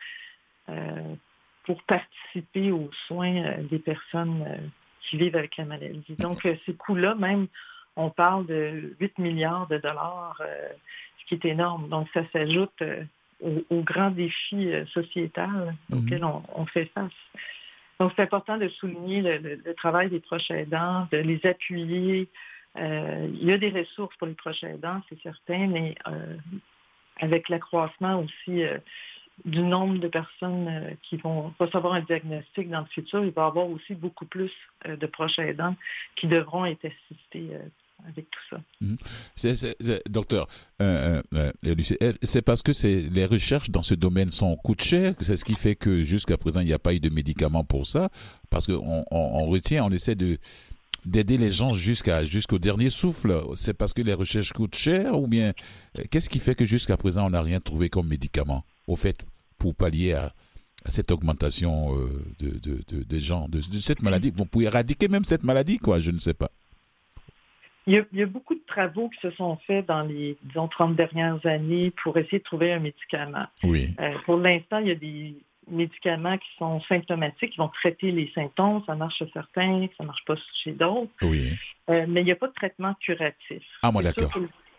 Speaker 4: euh, pour participer aux soins euh, des personnes euh, qui vivent avec la maladie. Donc, euh, ces coûts-là, même, on parle de huit milliards de dollars, euh, ce qui est énorme. Donc, ça s'ajoute euh, aux, aux grands défis euh, sociétals auxquels on, on fait face. Donc, c'est important de souligner le, le, le travail des proches aidants, de les appuyer. Euh, il y a des ressources pour les proches aidants, c'est certain, mais euh, avec l'accroissement aussi euh, du nombre de personnes euh, qui vont recevoir un diagnostic dans le futur, il va y avoir aussi beaucoup plus euh, de proches aidants qui devront être assistés euh, avec tout ça.
Speaker 1: Mmh. C'est, c'est, c'est, docteur, euh, euh, Lucie, c'est parce que c'est, les recherches dans ce domaine sont coûtent cher, c'est ce qui fait que jusqu'à présent, il n'y a pas eu de médicaments pour ça, parce qu'on on, on retient, on essaie de d'aider les gens jusqu'à jusqu'au dernier souffle. C'est parce que les recherches coûtent cher, ou bien qu'est-ce qui fait que jusqu'à présent, on n'a rien trouvé comme médicament, au fait, pour pallier à, à cette augmentation euh, de, de, de, des gens, de, de cette maladie, bon, pour éradiquer même cette maladie, quoi, je ne sais pas.
Speaker 4: Il y, a, il y a beaucoup de travaux qui se sont faits dans les, disons, trente dernières années pour essayer de trouver un médicament.
Speaker 1: Oui.
Speaker 4: Euh, pour l'instant, il y a des médicaments qui sont symptomatiques, qui vont traiter les symptômes. Ça marche chez certains, ça ne marche pas chez d'autres.
Speaker 1: Oui.
Speaker 4: Euh, mais il n'y a pas de traitement curatif.
Speaker 1: Ah, moi, d'accord.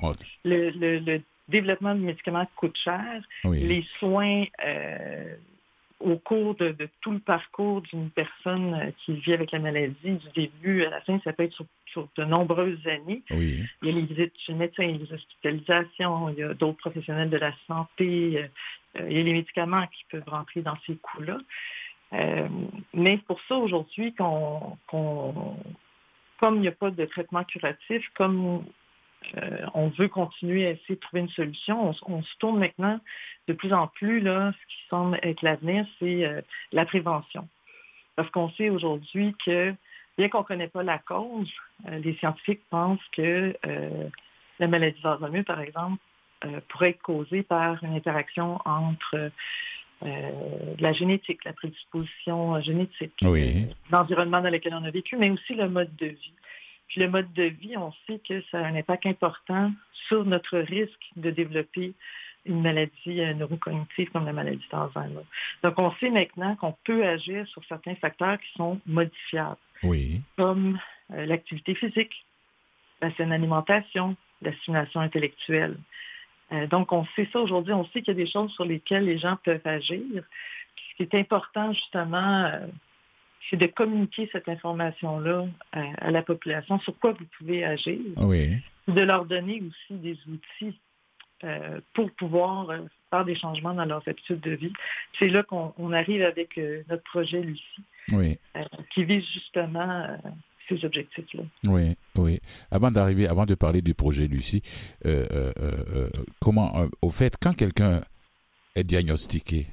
Speaker 4: Le, le, le développement de médicaments coûte cher.
Speaker 1: Oui.
Speaker 4: Les soins euh, au cours de, de tout le parcours d'une personne qui vit avec la maladie, du début à la fin, ça peut être sur, sur de nombreuses années.
Speaker 1: Oui.
Speaker 4: Il y a les visites chez le médecin, il y a les hospitalisations, il y a d'autres professionnels de la santé, euh, il y a les médicaments qui peuvent rentrer dans ces coûts-là. Euh, mais c'est pour ça aujourd'hui qu'on, qu'on comme il n'y a pas de traitement curatif, comme Euh, on veut continuer à essayer de trouver une solution. On, on se tourne maintenant de plus en plus, là, ce qui semble être l'avenir, c'est euh, la prévention. Parce qu'on sait aujourd'hui que, bien qu'on ne connaît pas la cause, euh, les scientifiques pensent que euh, la maladie d'Alzheimer, par exemple, euh, pourrait être causée par une interaction entre euh, la génétique, la prédisposition génétique,
Speaker 1: oui.
Speaker 4: l'environnement dans lequel on a vécu, mais aussi le mode de vie. Puis le mode de vie, on sait que ça a un impact important sur notre risque de développer une maladie neurocognitive comme la maladie d'Alzheimer. Donc, on sait maintenant qu'on peut agir sur certains facteurs qui sont modifiables,
Speaker 1: oui.
Speaker 4: comme euh, l'activité physique, la saine alimentation, la stimulation intellectuelle. Euh, donc, on sait ça aujourd'hui. On sait qu'il y a des choses sur lesquelles les gens peuvent agir. Puis, ce qui est important, justement, euh, c'est de communiquer cette information-là à, à la population, sur quoi vous pouvez agir,
Speaker 1: oui.
Speaker 4: de leur donner aussi des outils euh, pour pouvoir euh, faire des changements dans leurs habitudes de vie. C'est là qu'on on arrive avec euh, notre projet Lucie,
Speaker 1: oui.
Speaker 4: euh, qui vise justement euh, ces objectifs-là.
Speaker 1: Oui, oui. Avant d'arriver, avant de parler du projet Lucie, euh, euh, euh, comment, euh, au fait, quand quelqu'un est diagnostiqué,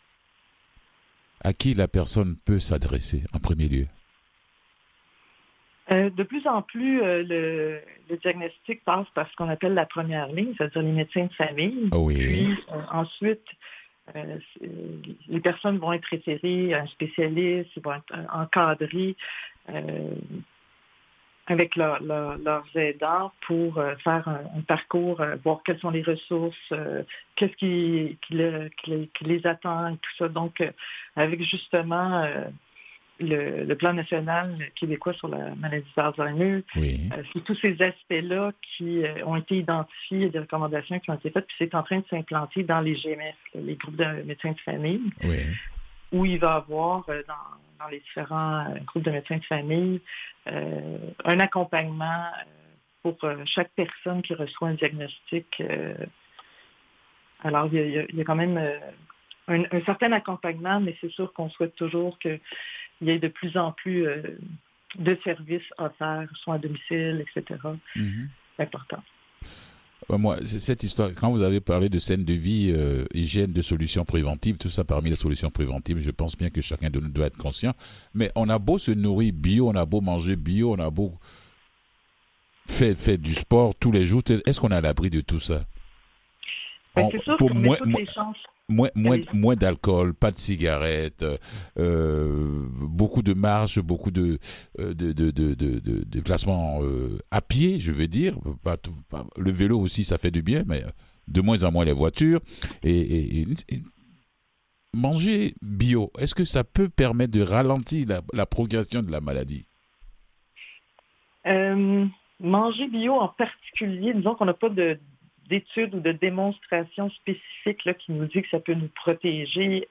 Speaker 1: à qui la personne peut s'adresser en premier lieu?
Speaker 4: Euh, de plus en plus, euh, le, le diagnostic passe par ce qu'on appelle la première ligne, c'est-à-dire les médecins de famille.
Speaker 1: Oui.
Speaker 4: Puis euh, ensuite, euh, les personnes vont être référées à un spécialiste, ils vont être euh, encadrés euh, avec leur, leur, leurs aidants pour euh, faire un, un parcours, euh, voir quelles sont les ressources, euh, qu'est-ce qui, qui, le, qui, les, qui les attend et tout ça. Donc, euh, avec justement euh, le, le plan national québécoois sur la maladie d'Alzheimer,
Speaker 1: oui.
Speaker 4: euh, c'est tous ces aspects-là qui euh, ont été identifiés, des recommandations qui ont été faites, puis c'est en train de s'implanter dans les G M F, les groupes de médecins de famille,
Speaker 1: oui.
Speaker 4: où il va y avoir euh, dans dans les différents euh, groupes de médecins de famille, euh, un accompagnement euh, pour euh, chaque personne qui reçoit un diagnostic. Euh, alors, il y, a, il y a quand même euh, un, un certain accompagnement, mais c'est sûr qu'on souhaite toujours qu'il y ait de plus en plus euh, de services offerts, soit à domicile, et cetera. Mm-hmm. C'est important.
Speaker 1: Moi, cette histoire, quand vous avez parlé de scène de vie, euh, hygiène, de solutions préventives, tout ça parmi les solutions préventives, je pense bien que chacun de nous doit être conscient. Mais on a beau se nourrir bio, on a beau manger bio, on a beau faire, faire du sport tous les jours, est-ce qu'on est à l'abri de tout ça?
Speaker 4: Ben,
Speaker 1: On-
Speaker 4: c'est sûr
Speaker 1: pour
Speaker 4: qu'on met
Speaker 1: moins,
Speaker 4: toutes
Speaker 1: moins,
Speaker 4: les chances.
Speaker 1: moins, moins,
Speaker 4: Allez-y.
Speaker 1: moins d'alcool, pas de cigarettes, euh, beaucoup de marche, beaucoup de euh, de de de de, de, de déplacements euh, à pied, je veux dire. Pas tout- pas- le vélo aussi, ça fait du bien, mais de moins en moins les voitures. Et, et- et- et manger bio, est-ce que ça peut permettre de ralentir la, la progression de la maladie?
Speaker 4: Euh, manger bio en particulier, disons qu'on n'a pas de, d'études ou de démonstrations spécifiques là, qui nous dit que ça peut nous protéger,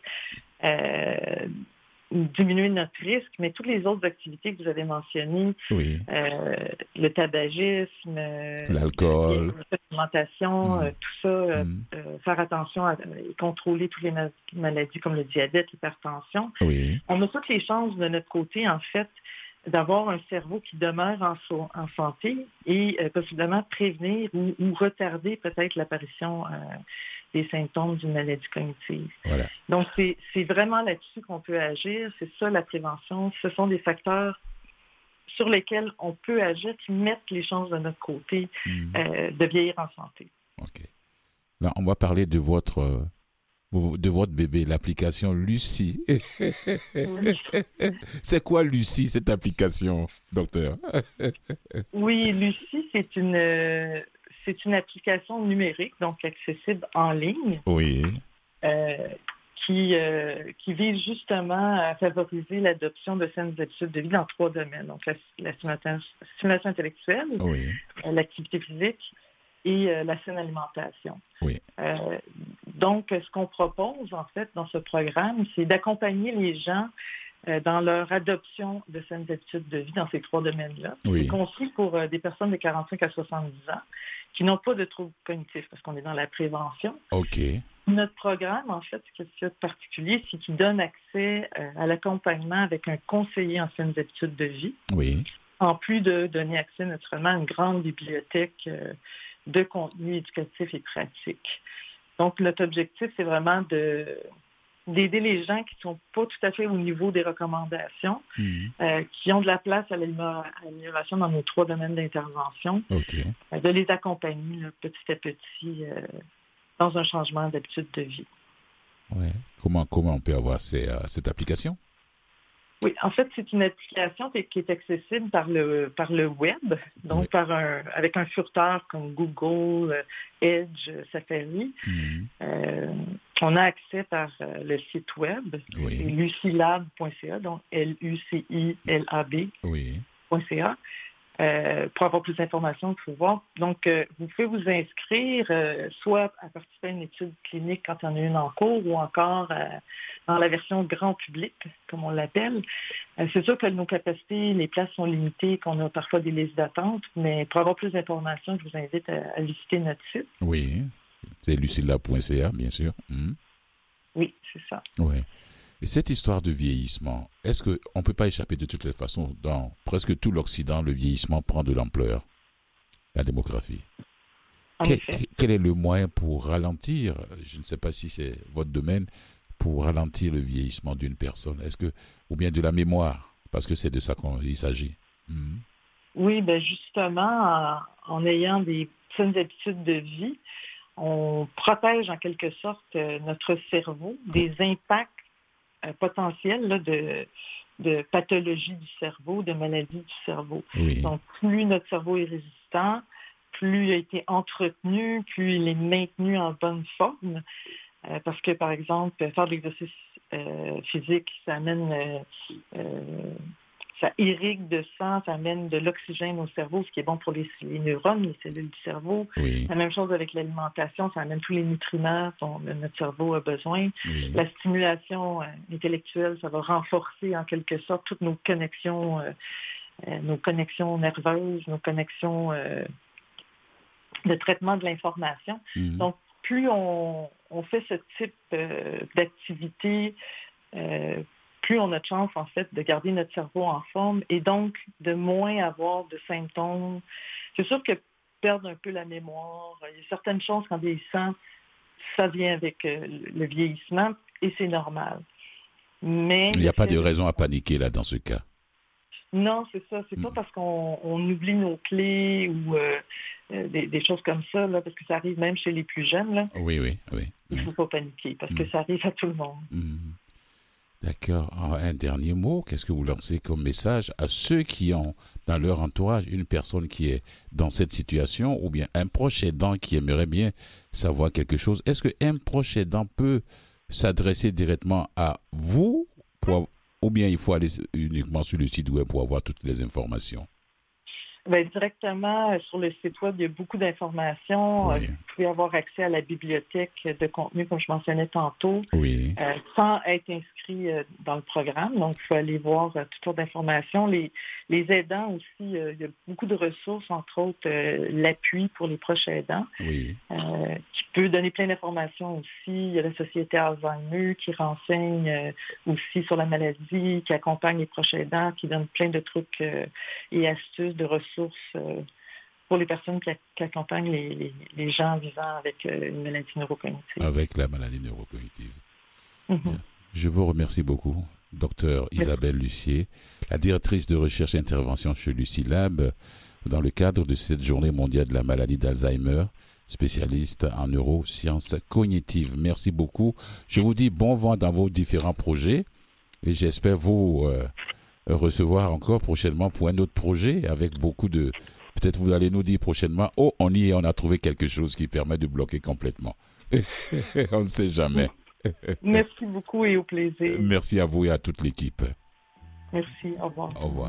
Speaker 4: euh, ou diminuer notre risque, mais toutes les autres activités que vous avez mentionnées,
Speaker 1: Oui,
Speaker 4: euh, le tabagisme, euh,
Speaker 1: l'alcool.
Speaker 4: l'alimentation,
Speaker 1: Mm.
Speaker 4: euh, tout ça, euh,
Speaker 1: Mm.
Speaker 4: euh, faire attention à et contrôler toutes les ma- maladies comme le diabète, l'hypertension.
Speaker 1: Oui,
Speaker 4: On a toutes les chances de notre côté, en fait, d'avoir un cerveau qui demeure en, so- en santé et euh, possiblement prévenir ou, ou retarder peut-être l'apparition euh, des symptômes d'une maladie cognitive.
Speaker 1: voilà.
Speaker 4: Donc, c'est, c'est vraiment là-dessus qu'on peut agir. C'est ça, la prévention. Ce sont des facteurs sur lesquels on peut agir qui mettent les chances de notre côté
Speaker 1: Mm.
Speaker 4: euh, de vieillir en santé.
Speaker 1: OK. Là, on va parler de votre euh, de votre bébé, l'application Lucie.
Speaker 4: Oui.
Speaker 1: C'est quoi Lucie, cette application, docteur?
Speaker 4: Oui, Lucie, c'est une, euh, c'est une application numérique, donc accessible en ligne,
Speaker 1: Oui,
Speaker 4: euh, qui, euh, qui vise justement à favoriser l'adoption de saines habitudes de vie dans trois domaines. Donc, la, la stimulation, stimulation intellectuelle,
Speaker 1: oui,
Speaker 4: euh, l'activité physique et euh, la saine alimentation.
Speaker 1: oui.
Speaker 4: Euh, donc, ce qu'on propose, en fait, dans ce programme, c'est d'accompagner les gens euh, dans leur adoption de saines habitudes de vie dans ces trois domaines-là.
Speaker 1: Oui.
Speaker 4: C'est conçu pour euh, des personnes de quarante-cinq à soixante-dix ans qui n'ont pas de troubles cognitifs parce qu'on est dans la prévention.
Speaker 1: OK.
Speaker 4: Notre programme, en fait, ce qu'il y a de particulier, c'est qu'il donne accès euh, à l'accompagnement avec un conseiller en saines habitudes de vie,
Speaker 1: Oui,
Speaker 4: en plus de donner accès naturellement à une grande bibliothèque euh, de contenu éducatif et pratique. Donc, notre objectif, c'est vraiment de, d'aider les gens qui ne sont pas tout à fait au niveau des recommandations,
Speaker 1: Mhm.
Speaker 4: euh, qui ont de la place à l'amélioration à l'amélioration dans nos trois domaines d'intervention,
Speaker 1: OK.
Speaker 4: euh, de les accompagner là, petit à petit euh, dans un changement d'habitude de vie.
Speaker 1: Ouais. Comment, comment on peut avoir ces, euh, cette application?
Speaker 4: Oui, en fait, c'est une application qui est, qui est accessible par le par le web, donc
Speaker 1: Oui.
Speaker 4: par un avec un furteur comme Google, euh, Edge, Safari.
Speaker 1: Mhm.
Speaker 4: Euh, on a accès par euh, le site web,
Speaker 1: Oui.
Speaker 4: c'est lucilab point c a, donc L U C I L A B
Speaker 1: Oui.
Speaker 4: point c a. Euh, pour avoir plus d'informations, il faut voir. Donc, euh, vous pouvez vous inscrire euh, soit à participer à une étude clinique quand il y en a une en cours ou encore euh, dans la version grand public, comme on l'appelle. Euh, c'est sûr que nos capacités, les places sont limitées, qu'on a parfois des listes d'attente, mais pour avoir plus d'informations, je vous invite à, à visiter notre site.
Speaker 1: Oui. C'est lucilla point c a, bien sûr. Mhm.
Speaker 4: Oui, c'est ça.
Speaker 1: Oui. Et cette histoire de vieillissement, est-ce qu'on ne peut pas échapper de toutes les façons? Dans presque tout l'Occident, le vieillissement prend de l'ampleur, la démographie.
Speaker 4: En
Speaker 1: Quel,
Speaker 4: effet.
Speaker 1: quel est le moyen pour ralentir, je ne sais pas si c'est votre domaine, pour ralentir le vieillissement d'une personne? Est-ce que, ou bien de la mémoire, parce que c'est de ça qu'il s'agit. Mhm.
Speaker 4: Oui, ben justement, en, en ayant des saines habitudes de vie, on protège en quelque sorte euh, notre cerveau des impacts euh, potentiels là, de, de pathologie du cerveau, de maladies du cerveau.
Speaker 1: Oui.
Speaker 4: Donc, plus notre cerveau est résistant, plus il a été entretenu, plus il est maintenu en bonne forme. Euh, parce que, par exemple, faire de l'exercice euh, physique, ça amène, euh, euh, ça irrigue de sang, ça amène de l'oxygène au cerveau, ce qui est bon pour les, les neurones, les cellules du cerveau.
Speaker 1: Oui.
Speaker 4: La même chose avec l'alimentation, ça amène tous les nutriments dont notre cerveau a besoin.
Speaker 1: Oui.
Speaker 4: La stimulation euh, intellectuelle, ça va renforcer en quelque sorte toutes nos connexions, euh, euh, nos connexions nerveuses, nos connexions euh, de traitement de l'information.
Speaker 1: Mhm.
Speaker 4: Donc, plus on, on fait ce type euh, d'activité, euh, plus on a de chance, en fait, de garder notre cerveau en forme et donc de moins avoir de symptômes. C'est sûr que perdre un peu la mémoire, il y a certaines choses quand vieillissant, ça vient avec euh, le vieillissement et c'est normal. Mais
Speaker 1: Il n'y a pas de raison à paniquer là dans ce cas.
Speaker 4: Non, c'est ça. C'est
Speaker 1: Mm.
Speaker 4: pas parce qu'on on oublie nos clés ou euh, euh, des, des choses comme ça, là, parce que ça arrive même chez les plus jeunes. Là.
Speaker 1: Oui, oui, oui.
Speaker 4: Il ne faut pas paniquer parce mmh. que ça arrive à tout le monde.
Speaker 1: Mmh. D'accord. Un dernier mot, qu'est-ce que vous lancez comme message à ceux qui ont dans leur entourage une personne qui est dans cette situation ou bien un proche aidant qui aimerait bien savoir quelque chose? Est-ce qu'un proche aidant peut s'adresser directement à vous pour, ou bien il faut aller uniquement sur le site web pour avoir toutes les informations?
Speaker 4: Bien, directement sur le site web, il y a beaucoup d'informations.
Speaker 1: Oui.
Speaker 4: Vous pouvez avoir accès à la bibliothèque de contenu, comme je mentionnais tantôt,
Speaker 1: oui.
Speaker 4: euh, sans être inscrit euh, dans le programme. Donc, il faut aller voir euh, toutes sortes d'informations. Les, les aidants aussi, euh, il y a beaucoup de ressources, entre autres euh, l'appui pour les proches aidants,
Speaker 1: oui.
Speaker 4: euh, qui peut donner plein d'informations aussi. Il y a la Société Alzheimer qui renseigne euh, aussi sur la maladie, qui accompagne les proches aidants, qui donne plein de trucs euh, et astuces, de ressources euh, pour les personnes qui, qui accompagnent les, les, les gens vivant avec euh, une maladie neurocognitive.
Speaker 1: Avec la maladie neurocognitive.
Speaker 4: Mm-hmm.
Speaker 1: Je vous remercie beaucoup, docteur Isabelle Lucier, la directrice de recherche et intervention chez Lucilab, dans le cadre de cette journée mondiale de la maladie d'Alzheimer, spécialiste en neurosciences cognitives. Merci beaucoup. Je vous dis bon vent dans vos différents projets et j'espère vous euh, recevoir encore prochainement pour un autre projet avec beaucoup de... Peut-être vous allez nous dire prochainement, oh, on y est, on a trouvé quelque chose qui permet de bloquer complètement. On ne sait jamais.
Speaker 4: Merci beaucoup et au plaisir.
Speaker 1: Merci à vous et à toute l'équipe.
Speaker 4: Merci, au revoir.
Speaker 1: Au revoir.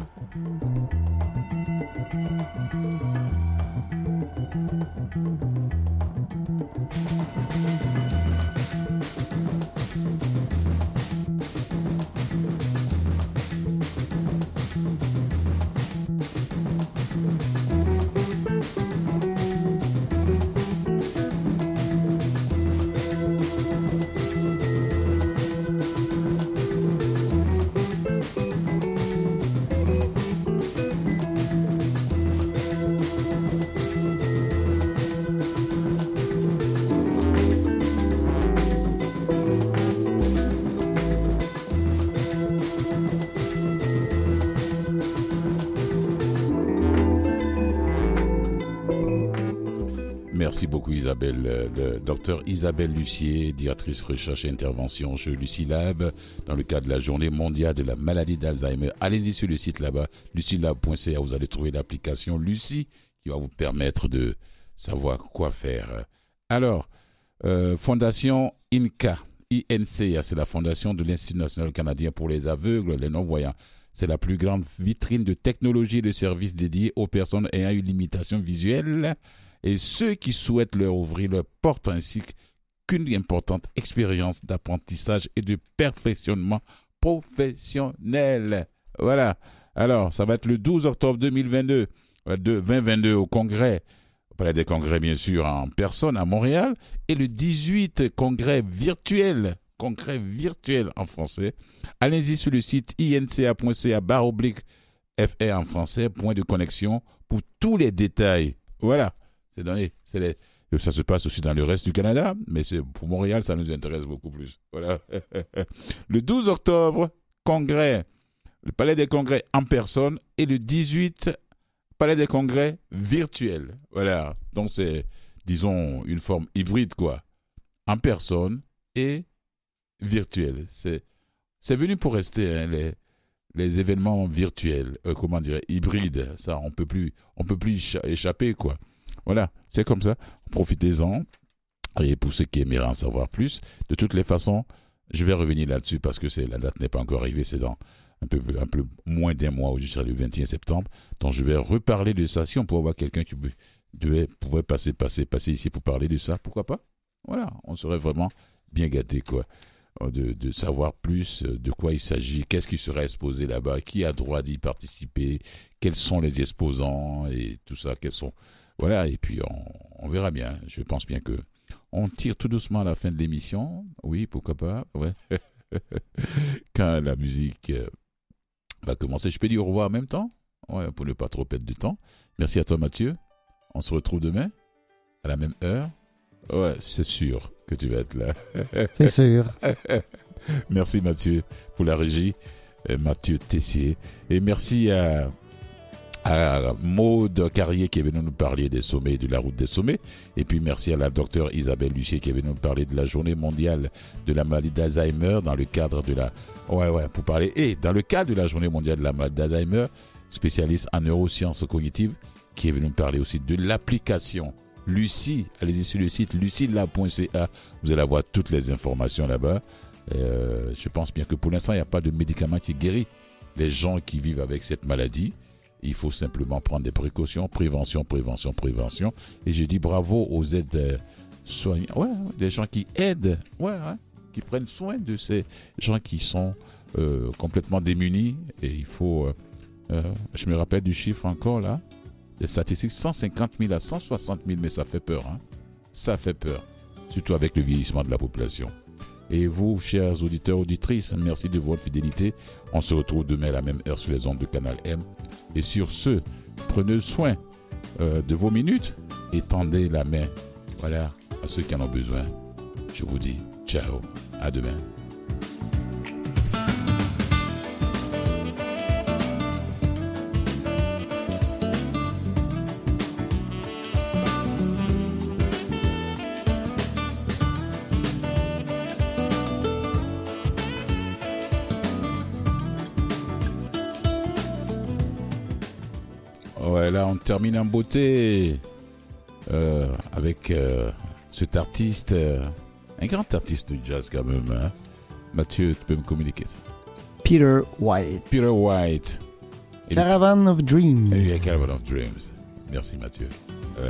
Speaker 1: Merci beaucoup Isabelle, le docteur Isabelle Lucier, directrice recherche et intervention chez Lucilab, dans le cadre de la journée mondiale de la maladie d'Alzheimer. Allez-y sur le site là-bas, lucilab point c a, vous allez trouver l'application Lucie qui va vous permettre de savoir quoi faire. Alors, euh, Fondation I N C A, I N C A, c'est la fondation de l'Institut national canadien pour les aveugles, les non-voyants. C'est la plus grande vitrine de technologie et de services dédiés aux personnes ayant une limitation visuelle et ceux qui souhaitent leur ouvrir leurs portes ainsi qu'une importante expérience d'apprentissage et de perfectionnement professionnel. Voilà. Alors, ça va être le douze octobre deux mille vingt-deux, de vingt vingt-deux au Congrès, au Palais des Congrès bien sûr en personne à Montréal, et le dix-huit Congrès virtuel, Congrès virtuel en français. Allez-y sur le site i n c a point c a barre oblique F R en français, point de connexion pour tous les détails. Voilà. C'est dans les, c'est les, ça se passe aussi dans le reste du Canada, mais c'est, pour Montréal, ça nous intéresse beaucoup plus. Voilà. Le douze octobre, congrès, le Palais des Congrès en personne, et le dix-huit, Palais des Congrès virtuel. Voilà. Donc c'est, disons, une forme hybride, quoi. En personne et virtuel. C'est, c'est venu pour rester, hein, les, les événements virtuels, euh, comment dire, hybrides. Ça, on peut plus, on peut plus échapper, quoi. Voilà, c'est comme ça. Profitez-en. Et pour ceux qui aimeraient en savoir plus, de toutes les façons, je vais revenir là-dessus parce que c'est, la date n'est pas encore arrivée. C'est dans un peu, un peu moins d'un mois, où je serai le vingt et un septembre. Donc, je vais reparler de ça. Si on pouvait avoir quelqu'un qui devait, pouvait passer, passer, passer ici pour parler de ça, pourquoi pas? Voilà, on serait vraiment bien gâtés, quoi. De, de savoir plus de quoi il s'agit, qu'est-ce qui sera exposé là-bas, qui a droit d'y participer, quels sont les exposants et tout ça, quels sont... Voilà, et puis on, on verra bien. Je pense bien que on tire tout doucement à la fin de l'émission. Oui, pourquoi pas. Ouais. Quand la musique va commencer, je peux dire au revoir en même temps. Ouais, pour ne pas trop perdre de temps. Merci à toi, Mathieu. On se retrouve demain à la même heure. Ouais, c'est sûr que tu vas être là.
Speaker 5: C'est sûr.
Speaker 1: Merci, Mathieu, pour la régie. Mathieu Tessier. Et merci à à Maude Carrier qui est venue nous parler des sommets et de la route des sommets. Et puis merci à la docteure Isabelle Lucier qui est venue nous parler de la journée mondiale de la maladie d'Alzheimer dans le cadre de la... Ouais, ouais, pour parler... Et dans le cadre de la journée mondiale de la maladie d'Alzheimer, spécialiste en neurosciences cognitives, qui est venu nous parler aussi de l'application Lucie. Allez-y sur le site lucila point c a. Vous allez avoir toutes les informations là-bas. Euh, je pense bien que pour l'instant, il n'y a pas de médicament qui guérit les gens qui vivent avec cette maladie. Il faut simplement prendre des précautions, prévention, prévention, prévention. Et je dis bravo aux aides euh, soignants, ouais, des gens qui aident, ouais, ouais, qui prennent soin de ces gens qui sont euh, complètement démunis. Et il faut, euh, euh, je me rappelle du chiffre encore là, les statistiques, cent cinquante mille à cent soixante mille, mais ça fait peur, hein. Ça fait peur, surtout avec le vieillissement de la population. Et vous, chers auditeurs, auditrices, merci de votre fidélité. On se retrouve demain à la même heure sur les ondes de Canal M. Et sur ce, prenez soin euh, de vos minutes et tendez la main, voilà, à ceux qui en ont besoin. Je vous dis ciao, à demain. Ouais, là, on termine en beauté euh, avec euh, cet artiste, euh, un grand artiste de jazz quand même. Hein. Mathieu, tu peux me communiquer ça?
Speaker 5: Peter White.
Speaker 1: Peter White.
Speaker 5: Caravan of Dreams.
Speaker 1: Oui, Caravan of Dreams. Merci Mathieu. Euh,